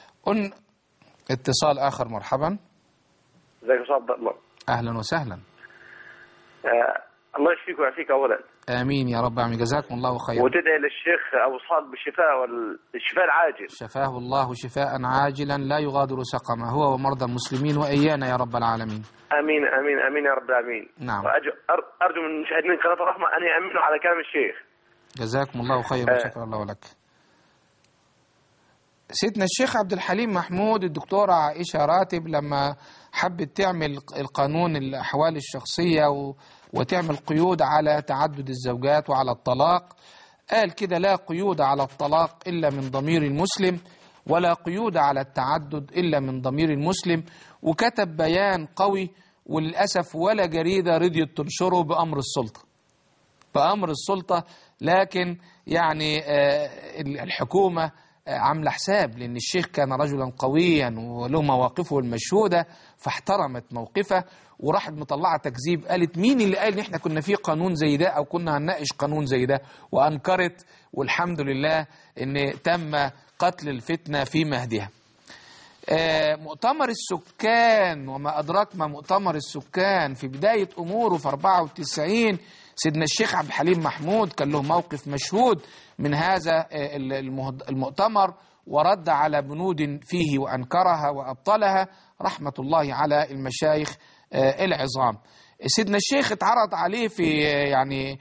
اتصال اخر. مرحبا. ازيك يا استاذ عبد الله؟ اهلا وسهلا. الله يشفيك ويعافيك اولا. امين يا رب. امين. جزاكم الله خيرا. وتدعي للشيخ ابو صالح بالشفاء والشفاء العاجل. شفاه الله شفاء عاجلا لا يغادر سقما، هو ومرضى المسلمين وايانا يا رب العالمين. امين امين امين يا رب العالمين. نعم. ارجو من مشاهدين قناه الرحمه ان يامنوا على كلام الشيخ. جزاكم الله خيرا وشكر الله لك. سيدنا الشيخ عبد الحليم محمود، الدكتورة عائشة راتب لما حبت تعمل القانون الأحوال الشخصية وتعمل قيود على تعدد الزوجات وعلى الطلاق، قال كده: لا قيود على الطلاق إلا من ضمير المسلم، ولا قيود على التعدد إلا من ضمير المسلم. وكتب بيان قوي، وللأسف ولا جريدة رضيت تنشره بأمر السلطة، لكن يعني الحكومة عامله حساب، لأن الشيخ كان رجلا قويا وله مواقفه المشهودة، فاحترمت موقفه وراحت مطلعة تكذيب، قالت مين اللي قال ان احنا كنا في قانون زي ده او كنا هنناقش قانون زي ده، وانكرت. والحمد لله ان تم قتل الفتنة في مهدها. مؤتمر السكان، وما أدراك ما مؤتمر السكان، في بداية أموره في 94 سيدنا الشيخ عبد الحليم محمود كان له موقف مشهود من هذا المؤتمر، ورد على بنود فيه وأنكرها وأبطلها، رحمة الله على المشايخ العظام. سيدنا الشيخ اتعرض عليه في يعني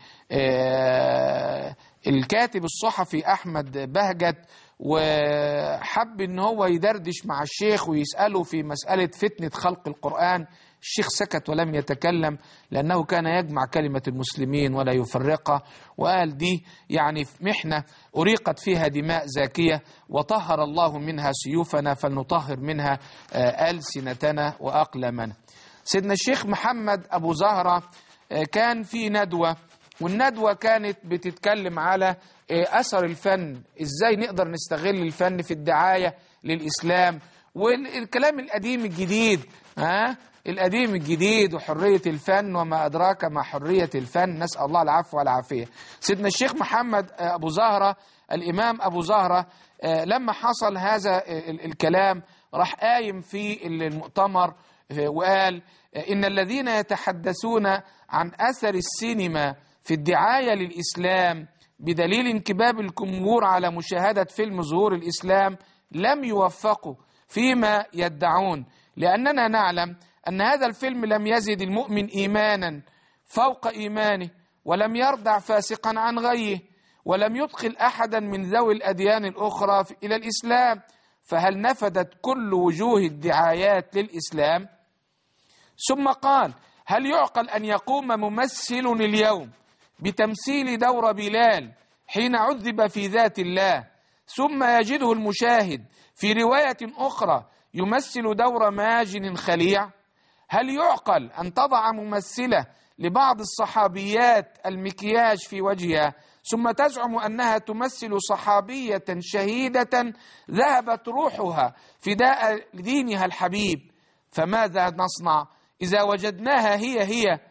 الكاتب الصحفي أحمد بهجت، وحب ان هو يدردش مع الشيخ ويسأله في مسألة فتنة خلق القرآن. الشيخ سكت ولم يتكلم، لأنه كان يجمع كلمة المسلمين ولا يفرقها، وقال دي يعني محنة أريقت فيها دماء زاكية، وطهر الله منها سيوفنا فلنطهر منها ألسنتنا وأقلامنا. سيدنا الشيخ محمد أبو زهرة كان في ندوة، والندوة كانت بتتكلم على أثر الفن، إزاي نقدر نستغل الفن في الدعاية للإسلام، والكلام القديم الجديد، القديم الجديد، وحرية الفن، وما أدراك ما حرية الفن، نسأل الله العفو والعافية. سيدنا الشيخ محمد أبو زهرة، الإمام أبو زهرة، لما حصل هذا الكلام راح قايم في المؤتمر وقال: إن الذين يتحدثون عن أثر السينما في الدعاية للإسلام بدليل انكباب الجمهور على مشاهدة فيلم ظهور الإسلام لم يوفقوا فيما يدعون، لأننا نعلم أن هذا الفيلم لم يزد المؤمن إيمانا فوق إيمانه، ولم يردع فاسقا عن غيه، ولم يدخل أحدا من ذوي الأديان الأخرى إلى الإسلام، فهل نفدت كل وجوه الدعايات للإسلام؟ ثم قال: هل يعقل أن يقوم ممثل اليوم بتمثيل دور بلال حين عذب في ذات الله، ثم يجده المشاهد في رواية أخرى يمثل دور ماجن خليع؟ هل يعقل أن تضع ممثلة لبعض الصحابيات المكياج في وجهها ثم تزعم أنها تمثل صحابية شهيدة ذهبت روحها فداء لدينها الحبيب؟ فماذا نصنع إذا وجدناها هي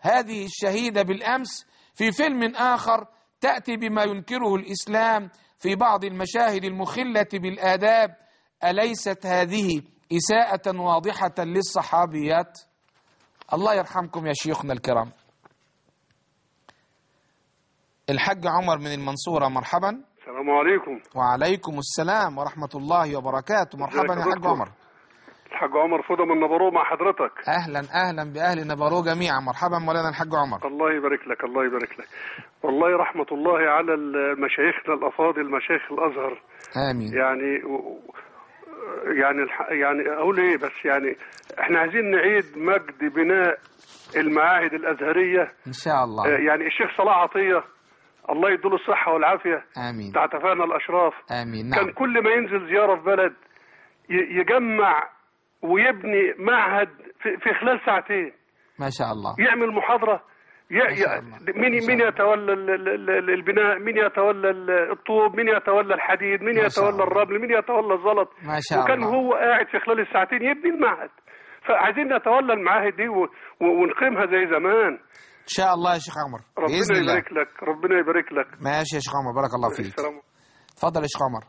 هذه الشهيدة بالأمس في فيلم آخر تأتي بما ينكره الإسلام في بعض المشاهد المخلة بالآداب. أليست هذه إساءة واضحة للصحابيات؟ الله يرحمكم يا شيوخنا الكرام. الحاج عمر من المنصورة، مرحبا. السلام عليكم. وعليكم السلام ورحمة الله وبركاته. مرحبا يا حاج عمر. الحاج عمر فضة من نبرو مع حضرتك. أهلا أهلا بأهل نبرو جميعا. مرحبا مولانا الحاج عمر. الله يبارك لك، الله يبارك لك. والله رحمة الله على مشايخنا الأفاضل، مشايخ الأزهر. آمين. يعني أقول إيه، بس يعني إحنا عايزين نعيد مجد بناء المعاهد الأزهرية إن شاء الله. يعني الشيخ صلاح عطية الله يديله الصحة والعافية. آمين. بتاع تفاهنا الأشراف. آمين. نعم. كان كل ما ينزل زيارة في بلد يجمع ويبني معهد في خلال ساعتين. ما شاء الله. يعمل محاضرة. مين يتولى البناء، مين يتولى الطوب، مين يتولى الحديد، مين يتولى الرمل، مين يتولى الزلط. ما شاء الله. وكان هو قاعد في خلال الساعتين يبني المعهد. فعايزين نتولى المعاهد دي ونقيمها زي زمان إن شاء الله يا شيخ عمر. ربنا يبارك لك، ربنا يبارك لك. ماشي يا شيخ عمر، بارك الله فيك. السلام. اتفضل يا شيخ عمر.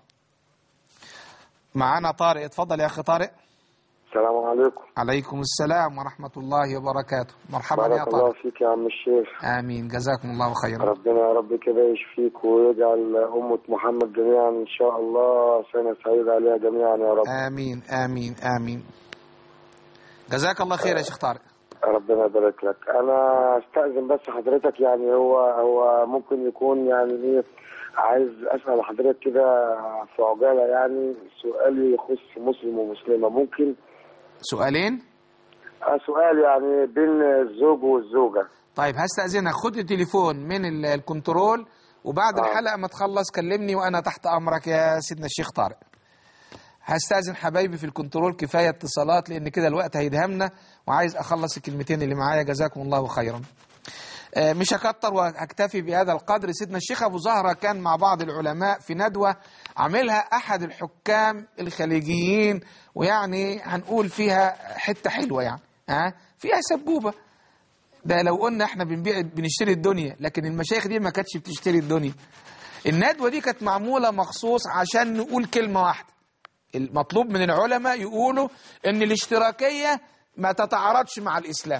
معانا طارق، اتفضل يا أخي طارق. السلام عليكم. عليكم السلام ورحمة الله وبركاته. مرحبا يا طارق. بارك الله فيك يا عم الشيخ. آمين، جزاكم الله خيرا. ربنا يا رب كده يشفيك ويجعل أمة محمد جميعا إن شاء الله سنة سعيدة عليها جميعا يا رب. آمين آمين آمين. جزاك الله خير يا شيخ طارق. ربنا يبارك لك. أنا أستأذن بس حضرتك، يعني هو ممكن يكون يعني إيه، عايز أسأل حضرتك كده في عجالة، يعني سؤالي يخص مسلم ومسلمة. ممكن سؤالين؟ سؤال يعني بين الزوج والزوجة. طيب هستأذنك، خد التليفون من الكنترول وبعد الحلقة ما تخلص كلمني وأنا تحت أمرك يا سيدنا الشيخ طارق. هستأذن حبايبي في الكنترول، كفاية اتصالات لأن كده الوقت هيدهمنا وعايز أخلص الكلمتين اللي معايا. جزاكم الله خيرا. مش هكتر وأكتفي بهذا القدر. سيدنا الشيخ أبو زهرة كان مع بعض العلماء في ندوة عملها أحد الحكام الخليجيين، ويعني هنقول فيها حتة حلوة، يعني فيها سبوبة. ده لو قلنا احنا بنشتري الدنيا، لكن المشايخ دي ما كانتش بتشتري الدنيا. الندوة دي كانت معمولة مخصوص عشان نقول كلمة واحدة. المطلوب من العلماء يقولوا ان الاشتراكية ما تتعارضش مع الإسلام،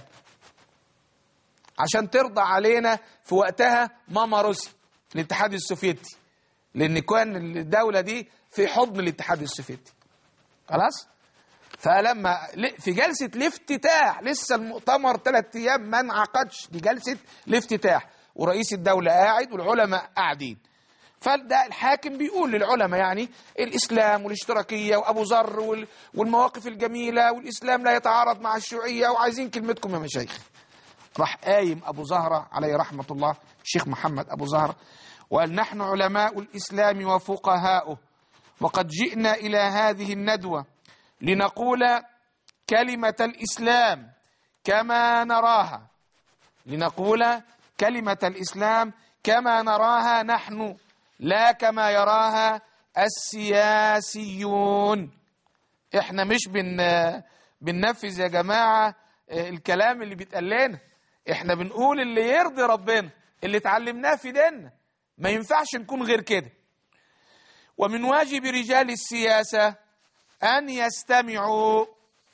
عشان ترضى علينا في وقتها ماما روسيا الاتحاد السوفيتي، لأن كان الدولة دي في حضن الاتحاد السوفيتي. خلاص؟ فلما في جلسة الافتتاح، لسه المؤتمر 3 أيام ما انعقدش، دي جلسة الافتتاح ورئيس الدولة قاعد والعلماء قاعدين، فده الحاكم بيقول للعلماء يعني الإسلام والاشتراكية وأبو ذر والمواقف الجميلة والإسلام لا يتعارض مع الشيوعية وعايزين كلمتكم يا مشايخ. راح قايم أبو زهرة عليه رحمة الله، الشيخ محمد أبو زهرة، وقال: نحن علماء الإسلام وفقهاؤه، وقد جئنا إلى هذه الندوة لنقول كلمة الإسلام كما نراها، لنقول كلمة الإسلام كما نراها نحن، لا كما يراها السياسيون. احنا مش بننفذ يا جماعة الكلام اللي بيتقال لنا، احنا بنقول اللي يرضي ربنا، اللي اتعلمناه في ديننا، ما ينفعش نكون غير كده. ومن واجب رجال السياسة أن يستمعوا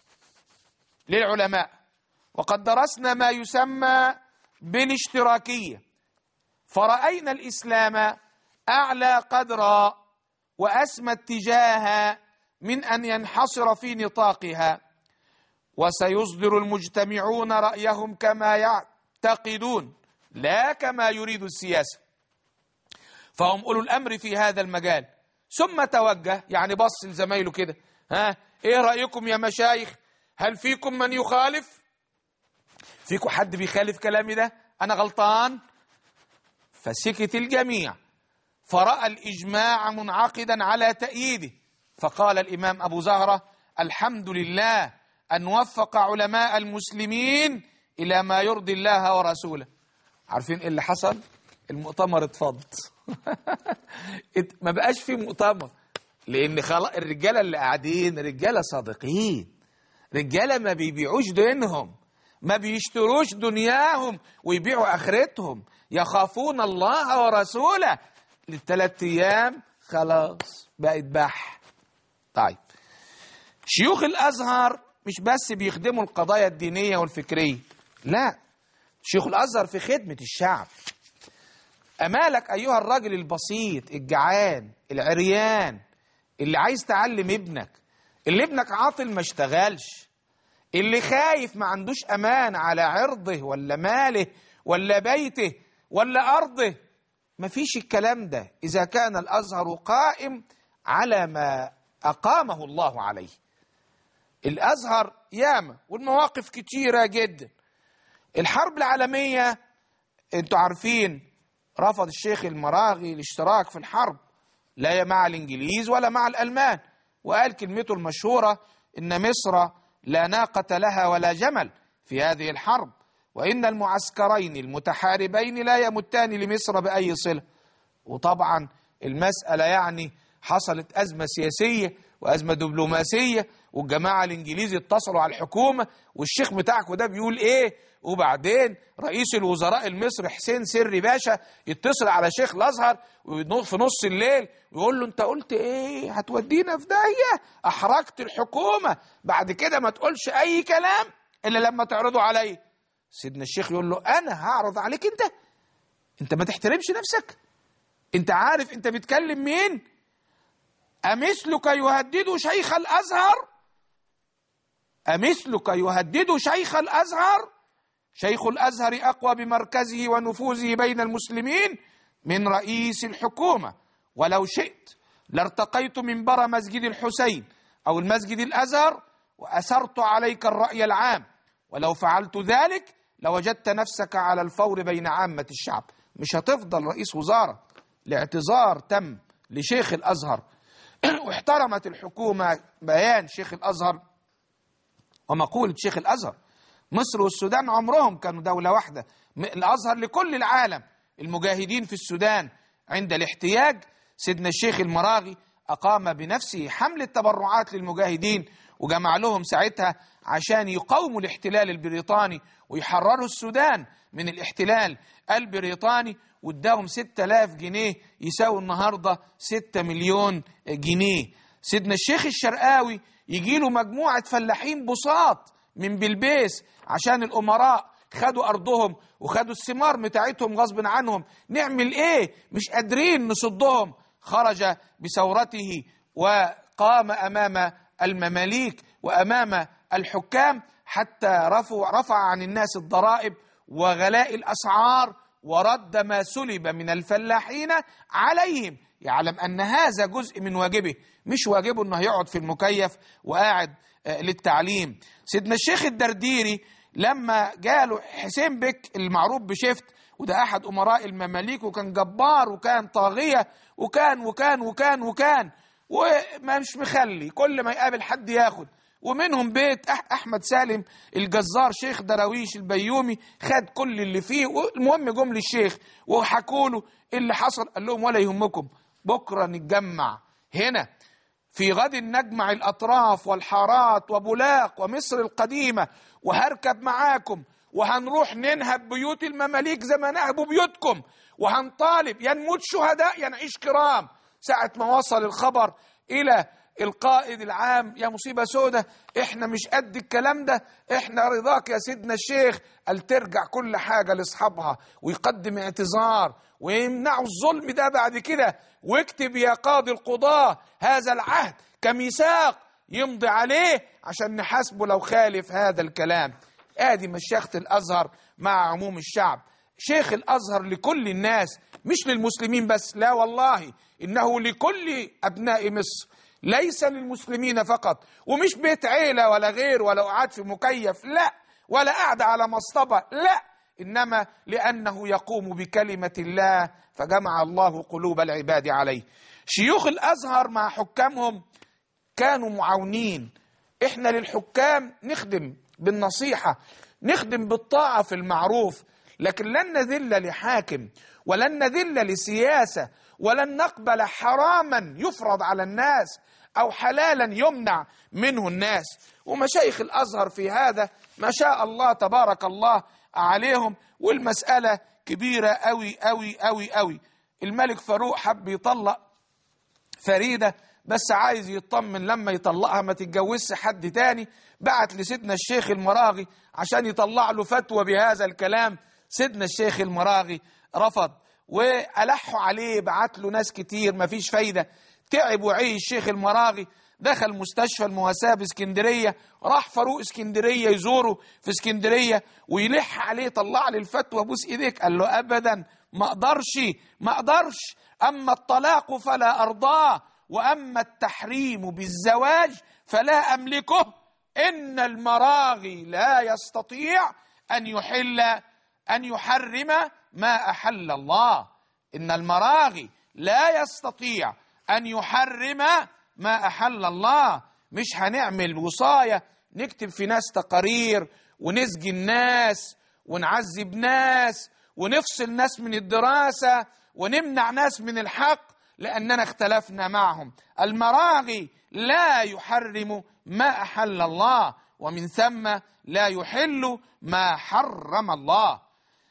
للعلماء، وقد درسنا ما يسمى بالاشتراكية، فرأينا الإسلام أعلى قدرا وأسمى اتجاها من أن ينحصر في نطاقها، وسيصدر المجتمعون رأيهم كما يعتقدون لا كما يريد السياسة، فهم أولو الأمر في هذا المجال. ثم توجه، يعني بص لزمايله كده: ايه رأيكم يا مشايخ؟ هل فيكم من يخالف؟ فيكم حد بيخالف كلامي ده؟ أنا غلطان؟ فسكت الجميع، فرأى الإجماع منعقدا على تأييده، فقال الإمام أبو زهرة: الحمد لله أن وفق علماء المسلمين إلى ما يرضي الله ورسوله. عارفين إيه اللي حصل؟ المؤتمر اتفض. ما بقاش في مؤتمر، لأن خلاص الرجالة اللي قاعدين رجالة صادقين، رجالة ما بيبيعوش دينهم، ما بيشتروش دنياهم ويبيعوا آخرتهم، يخافون الله ورسوله. ل3 أيام خلاص بقت بح. طيب شيوخ الأزهر مش بس بيخدموا القضايا الدينية والفكرية، لا، شيوخ الأزهر في خدمة الشعب. أمالك أيها الراجل البسيط الجعان العريان اللي عايز تعلم ابنك، اللي ابنك عاطل ما اشتغلش، اللي خايف ما عندوش أمان على عرضه ولا ماله ولا بيته ولا أرضه، ما فيش الكلام ده إذا كان الأزهر قائم على ما أقامه الله عليه. الأزهر ياما والمواقف كتيرة جدا. الحرب العالمية انتوا عارفين رفض الشيخ المراغي الاشتراك في الحرب، لا مع الإنجليز ولا مع الألمان، وقال كلمته المشهورة إن مصر لا ناقة لها ولا جمل في هذه الحرب، وإن المعسكرين المتحاربين لا يمتان لمصر بأي صلة. وطبعا المسألة يعني حصلت أزمة سياسية وأزمة دبلوماسية، والجماعة الإنجليزي اتصلوا على الحكومة والشيخ بتاعكم ده بيقول إيه، وبعدين رئيس الوزراء المصري حسين سري باشا يتصل على شيخ الأزهر في نص الليل ويقول له أنت قلت إيه، هتودينا في داهية، أحرجت الحكومة، بعد كده ما تقولش أي كلام إلا لما تعرضوا علي. سيدنا الشيخ يقول له أنا هعرض عليك أنت ما تحترمش نفسك؟ أنت عارف أنت بتكلم مين؟ أمثلك يهدد شيخ الأزهر؟ أمثلك يهدد شيخ الأزهر؟ شيخ الأزهر أقوى بمركزه ونفوذه بين المسلمين من رئيس الحكومة، ولو شئت لارتقيت منبر مسجد الحسين أو المسجد الأزهر وأسرت عليك الرأي العام، ولو فعلت ذلك لوجدت نفسك على الفور بين عامة الشعب. مش هتفضل رئيس وزارة. الاعتذار تم لشيخ الأزهر واحترمت الحكومة بيان شيخ الأزهر ومقولة شيخ الأزهر. مصر والسودان عمرهم كانوا دولة واحدة، الأزهر لكل العالم. المجاهدين في السودان عند الاحتياج سيدنا الشيخ المراغي أقام بنفسه حملة تبرعات للمجاهدين وجمع لهم ساعتها عشان يقاوموا الاحتلال البريطاني ويحرروا السودان من الاحتلال البريطاني، واداهم 6000 جنيه يساوي النهاردة 6 مليون جنيه. سيدنا الشيخ الشرقاوي يجيله مجموعة فلاحين بساط من بلبيس عشان الأمراء خدوا أرضهم وخدوا الثمار بتاعتهم غصب عنهم، نعمل إيه؟ مش قادرين نصدهم. خرج بثورته وقام أمام المماليك وأمام الحكام حتى رفع عن الناس الضرائب وغلاء الأسعار ورد ما سلب من الفلاحين عليهم. يعلم أن هذا جزء من واجبه، مش واجبه أنه يقعد في المكيف وقاعد للتعليم. سيدنا الشيخ الدرديري لما جاله حسين بك المعروف بشفت، وده أحد أمراء المماليك وكان جبار وكان طاغية وكان ومش مخلي، كل ما يقابل حد ياخد، ومنهم بيت أحمد سالم الجزار شيخ دراويش البيومي خد كل اللي فيه. المهم جم للشيخ وحكوا له اللي حصل، قال لهم ولا يهمكم، بكرة نتجمع هنا في غد نجمع الأطراف والحارات وبولاق ومصر القديمة، وهركب معاكم وهنروح ننهب بيوت المماليك زي ما نهبوا بيوتكم، وهنطالب يا نموت شهداء يا نعيش كرام. ساعة ما وصل الخبر إلى القائد العام، يا مصيبة سودة، احنا مش قد الكلام ده، احنا رضاك يا سيدنا الشيخ. قال ترجع كل حاجة لاصحابها ويقدم اعتذار ويمنعوا الظلم ده بعد كده، واكتب يا قاضي القضاة هذا العهد كميثاق يمضي عليه عشان نحاسبه لو خالف هذا الكلام. ادي مشيخة الأزهر مع عموم الشعب. شيخ الأزهر لكل الناس، مش للمسلمين بس، لا والله إنه لكل أبناء مصر، ليس للمسلمين فقط، ومش بيت عيلة ولا غير ولا قعد في مكيف، لا، ولا قاعد على مصطبة، لا، إنما لأنه يقوم بكلمة الله فجمع الله قلوب العباد عليه. شيوخ الأزهر مع حكامهم كانوا معاونين. إحنا للحكام نخدم بالنصيحة، نخدم بالطاعة في المعروف، لكن لن نذل لحاكم ولن نذل لسياسة ولن نقبل حراما يفرض على الناس أو حلالا يمنع منه الناس. ومشايخ الأزهر في هذا ما شاء الله تبارك الله عليهم، والمسألة كبيرة أوي أوي أوي أوي. الملك فاروق حب يطلق فريدة، بس عايز يطمن لما يطلقها ما تتجوزش حد تاني، بعت لسيدنا الشيخ المراغي عشان يطلع له فتوى بهذا الكلام. سيدنا الشيخ المراغي رفض وألحوا عليه، بعت له ناس كتير ما فيش فايدة. تعب وعي الشيخ المراغي، دخل مستشفى المواساة باسكندرية، راح فاروق اسكندرية يزوره في اسكندرية ويلح عليه طلع لي الفتوى بوس ايديك. قال له ابدا ما اقدرش، اما الطلاق فلا ارضاه، واما التحريم بالزواج فلا املكه. ان المراغي لا يستطيع ان يحرم ما احل الله. ان المراغي لا يستطيع ان يحرم ما أحل الله. مش هنعمل وصاية نكتب في ناس تقارير ونسجن ناس ونعذب ناس ونفصل ناس من الدراسة ونمنع ناس من الحق لأننا اختلفنا معهم. المراغي لا يحرم ما أحل الله، ومن ثم لا يحل ما حرم الله.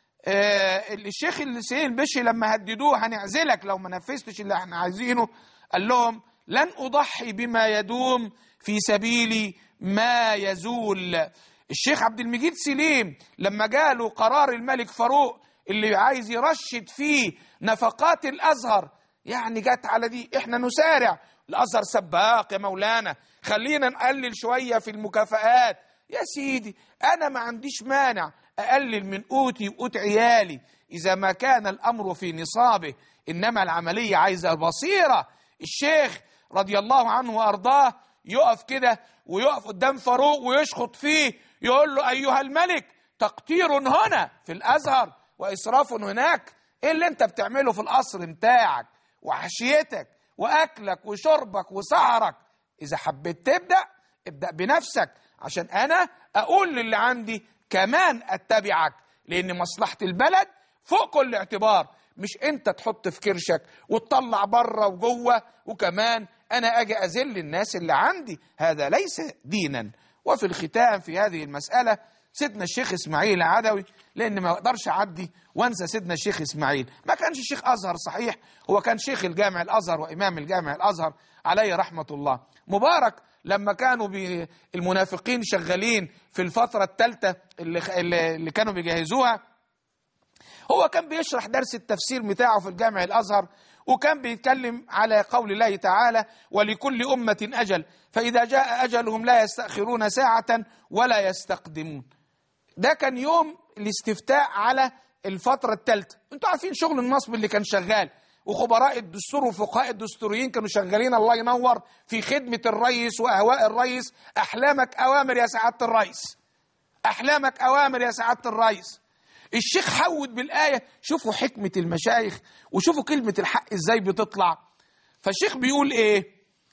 الشيخ السيد البشري لما هددوه هنعزلك لو ما نفذتش اللي احنا عايزينه، قال لهم لن أضحي بما يدوم في سبيل ما يزول. الشيخ عبد المجيد سليم لما جاله قرار الملك فاروق اللي عايز يرشد فيه نفقات الأزهر، يعني جت على دي احنا نسارع، الأزهر سباق يا مولانا، خلينا نقلل شوية في المكافآت. يا سيدي أنا ما عنديش مانع أقلل من قوتي وقوت عيالي إذا ما كان الأمر في نصابه، إنما العملية عايزة بصيرة. الشيخ رضي الله عنه وأرضاه يقف كده ويقف قدام فاروق ويشخط فيه يقول له أيها الملك تقتير هنا في الأزهر وإسراف هناك. إيه اللي أنت بتعمله في القصر متاعك وحشيتك وأكلك وشربك وسهرك؟ إذا حبيت ابدأ بنفسك عشان أنا أقول للي عندي كمان أتبعك، لأن مصلحة البلد فوق كل اعتبار. مش أنت تحط في كرشك وتطلع بره وجوه وكمان أنا أجي أذل الناس اللي عندي، هذا ليس دينا. وفي الختام في هذه المسألة سيدنا الشيخ إسماعيل العدوي، لأن ما أقدرش أعدي وأنسى سيدنا الشيخ إسماعيل. ما كانش شيخ أزهر صحيح، هو كان شيخ الجامع الأزهر وإمام الجامع الأزهر عليه رحمة الله. مبارك لما كانوا المنافقين شغالين في الفترة الثالثة اللي كانوا بيجهزوها، هو كان بيشرح درس التفسير بتاعه في الجامع الأزهر، وكان بيتكلم على قول الله تعالى ولكل أمة أجل فإذا جاء أجلهم لا يستأخرون ساعة ولا يستقدمون. ده كان يوم الاستفتاء على الفترة الثالثة. انتوا عارفين شغل النصب اللي كان شغال، وخبراء الدستور وفقهاء الدستوريين كانوا شغالين الله ينور في خدمة الرئيس وأهواء الرئيس. أحلامك أوامر يا سعادة الرئيس، أحلامك أوامر يا سعادة الرئيس. الشيخ حود بالآية، شوفوا حكمة المشايخ وشوفوا كلمة الحق ازاي بتطلع. فالشيخ بيقول ايه؟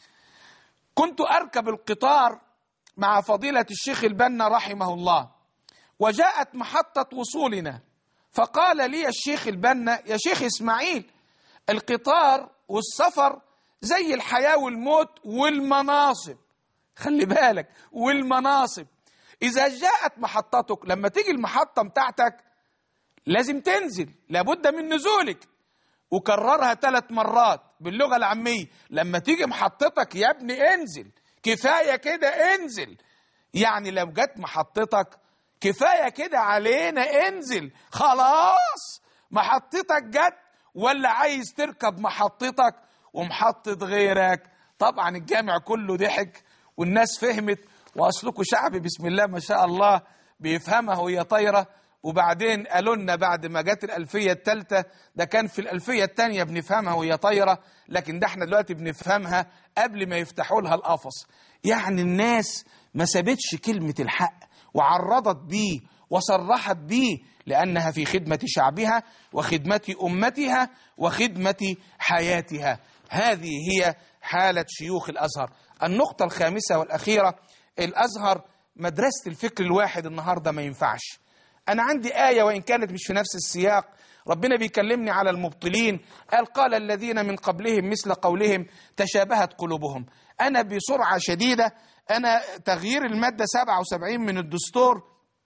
كنت أركب القطار مع فضيلة الشيخ البنا رحمه الله، وجاءت محطة وصولنا، فقال لي الشيخ البنا يا شيخ إسماعيل القطار والسفر زي الحياة والموت والمناصب، خلي بالك والمناصب. إذا جاءت محطتك، لما تيجي المحطة بتاعتك لازم تنزل، لابد من نزولك. وكررها 3 مرات باللغة العامية، لما تيجي محطتك يا ابني انزل، كفاية كده انزل. يعني لو جت محطتك كفاية كده علينا انزل، خلاص محطتك جت، ولا عايز تركب محطتك ومحطة غيرك؟ طبعا الجامع كله ضحك والناس فهمت، واصلكوا شعب بسم الله ما شاء الله بيفهمها وهي طايره. وبعدين قالوا لنا بعد ما جت الألفية الثالثة، ده كان في الألفية الثانية بنفهمها وهي طايره، لكن ده احنا دلوقتي بنفهمها قبل ما يفتحوا لها القفص. يعني الناس ما سابتش كلمة الحق وعرضت بيه وصرحت بيه، لأنها في خدمة شعبها وخدمة أمتها وخدمة حياتها. هذه هي حالة شيوخ الأزهر. النقطة الخامسة والأخيرة، الأزهر مدرسة الفكر الواحد النهاردة ما ينفعش. أنا عندي آية وإن كانت مش في نفس السياق، ربنا بيكلمني على المبطلين، قال الذين من قبلهم مثل قولهم تشابهت قلوبهم. أنا بسرعة شديدة، أنا تغيير المادة 77 من الدستور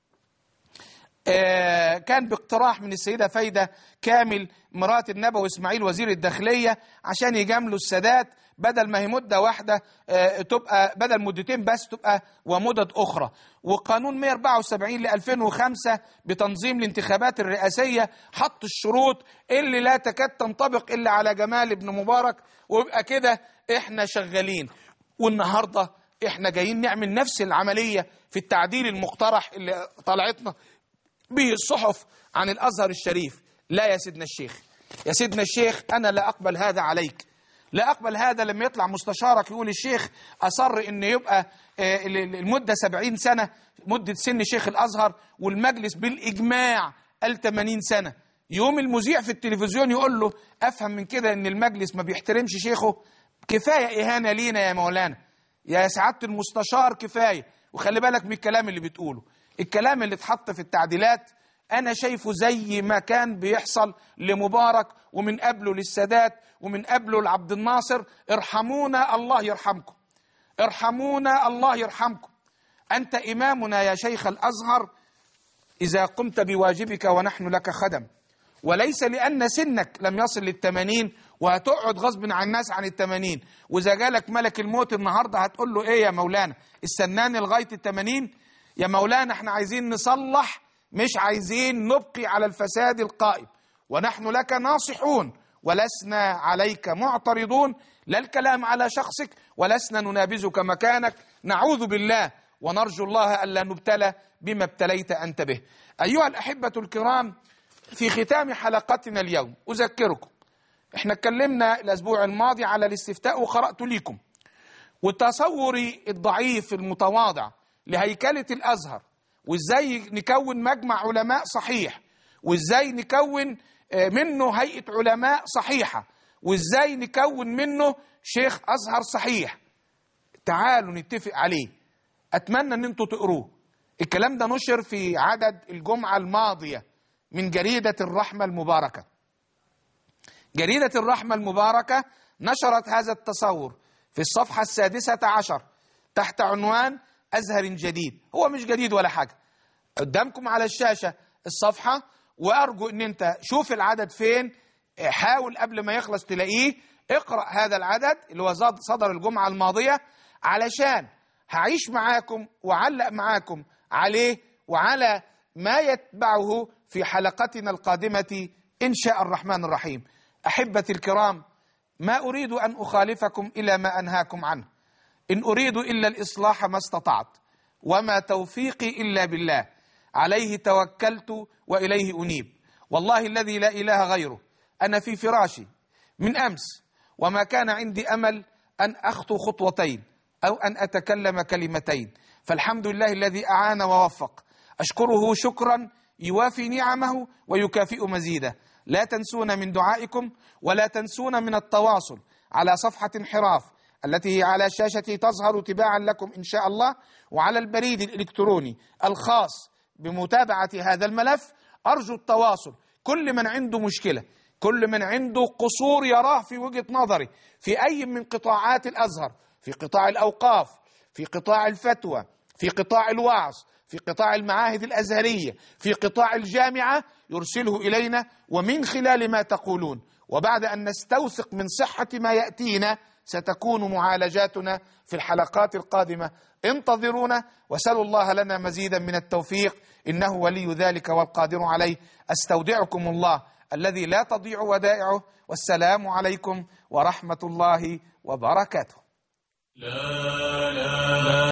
كان باقتراح من السيدة فايدة كامل مرات النبوي إسماعيل وزير الداخلية عشان يجاملوا السادات، بدل ما هي مدة واحدة تبقى بدل مدتين بس تبقى ومدد أخرى. وقانون 174 ل 2005 بتنظيم الانتخابات الرئاسية حط الشروط اللي لا تكاد تنطبق إلا على جمال ابن مبارك، ويبقى كده إحنا شغالين. والنهاردة إحنا جايين نعمل نفس العملية في التعديل المقترح اللي طلعتنا به الصحف عن الأزهر الشريف. لا يا سيدنا الشيخ، يا سيدنا الشيخ، أنا لا أقبل هذا عليك، لا أقبل هذا. لما يطلع مستشارك يقول الشيخ أصر إن يبقى المدة 70 سنة مدة سن شيخ الأزهر، والمجلس بالإجماع قال 80 سنة، يوم المذيع في التلفزيون يقول له أفهم من كده إن المجلس ما بيحترمش شيخه. كفاية إهانة لينا يا مولانا، يا سعادة المستشار، كفاية. وخلي بالك من الكلام اللي بتقوله، الكلام اللي اتحط في التعديلات أنا شايفه زي ما كان بيحصل لمبارك ومن قبله للسادات ومن قبله لعبد الناصر. ارحمونا الله يرحمكم، ارحمونا الله يرحمكم. أنت إمامنا يا شيخ الأزهر إذا قمت بواجبك ونحن لك خدم، وليس لأن سنك لم يصل لل80 وهتقعد غصب عن الناس عن ال80. وإذا جالك ملك الموت النهاردة هتقول له إيه يا مولانا؟ استناني لغاية ال80؟ يا مولانا احنا عايزين نصلح، مش عايزين نبقي على الفساد القائم، ونحن لك ناصحون ولسنا عليك معترضون، لا الكلام على شخصك ولسنا ننابذك مكانك، نعوذ بالله ونرجو الله ألا نبتلى بما ابتليت أنت به. أيها الأحبة الكرام، في ختام حلقتنا اليوم أذكركم، احنا اتكلمنا الأسبوع الماضي على الاستفتاء وقرأت لكم، وتصوري الضعيف المتواضع لهيكلة الأزهر، وإزاي نكون مجمع علماء صحيح، وإزاي نكون منه هيئة علماء صحيحة، وإزاي نكون منه شيخ أزهر صحيح. تعالوا نتفق عليه، أتمنى أن انتوا تقروه. الكلام ده نشر في عدد الجمعة الماضية من جريدة الرحمة المباركة. جريدة الرحمة المباركة نشرت هذا التصور في الصفحة 16 تحت عنوان أزهر جديد. هو مش جديد ولا حاجة، قدامكم على الشاشة الصفحة، وأرجو أن أنت شوف العدد فين، حاول قبل ما يخلص تلاقيه، اقرأ هذا العدد اللي هو صدر الجمعة الماضية، علشان هعيش معاكم وعلق معاكم عليه وعلى ما يتبعه في حلقتنا القادمة إن شاء الرحمن الرحيم. أحبتي الكرام، ما أريد أن أخالفكم إلى ما أنهاكم عنه، إن أريد إلا الإصلاح ما استطعت، وما توفيقي إلا بالله، عليه توكلت وإليه أنيب. والله الذي لا إله غيره، أنا في فراشي من أمس وما كان عندي أمل أن أخطو خطوتين أو أن أتكلم كلمتين، فالحمد لله الذي أعان ووفق، أشكره شكرا يوافي نعمه ويكافئ مزيده. لا تنسون من دعائكم، ولا تنسون من التواصل على صفحة انحراف التي هي على شاشتي تظهر تباعا لكم إن شاء الله، وعلى البريد الإلكتروني الخاص بمتابعة هذا الملف. أرجو التواصل، كل من عنده مشكلة، كل من عنده قصور يراه في وجهة نظري في أي من قطاعات الأزهر، في قطاع الأوقاف، في قطاع الفتوى، في قطاع الوعظ، في قطاع المعاهد الأزهرية، في قطاع الجامعة، يرسله إلينا، ومن خلال ما تقولون وبعد أن نستوثق من صحة ما يأتينا ستكون معالجاتنا في الحلقات القادمة. انتظرونا، وسلوا الله لنا مزيدا من التوفيق، إنه ولي ذلك والقادر عليه. أستودعكم الله الذي لا تضيع ودائعه، والسلام عليكم ورحمة الله وبركاته. لا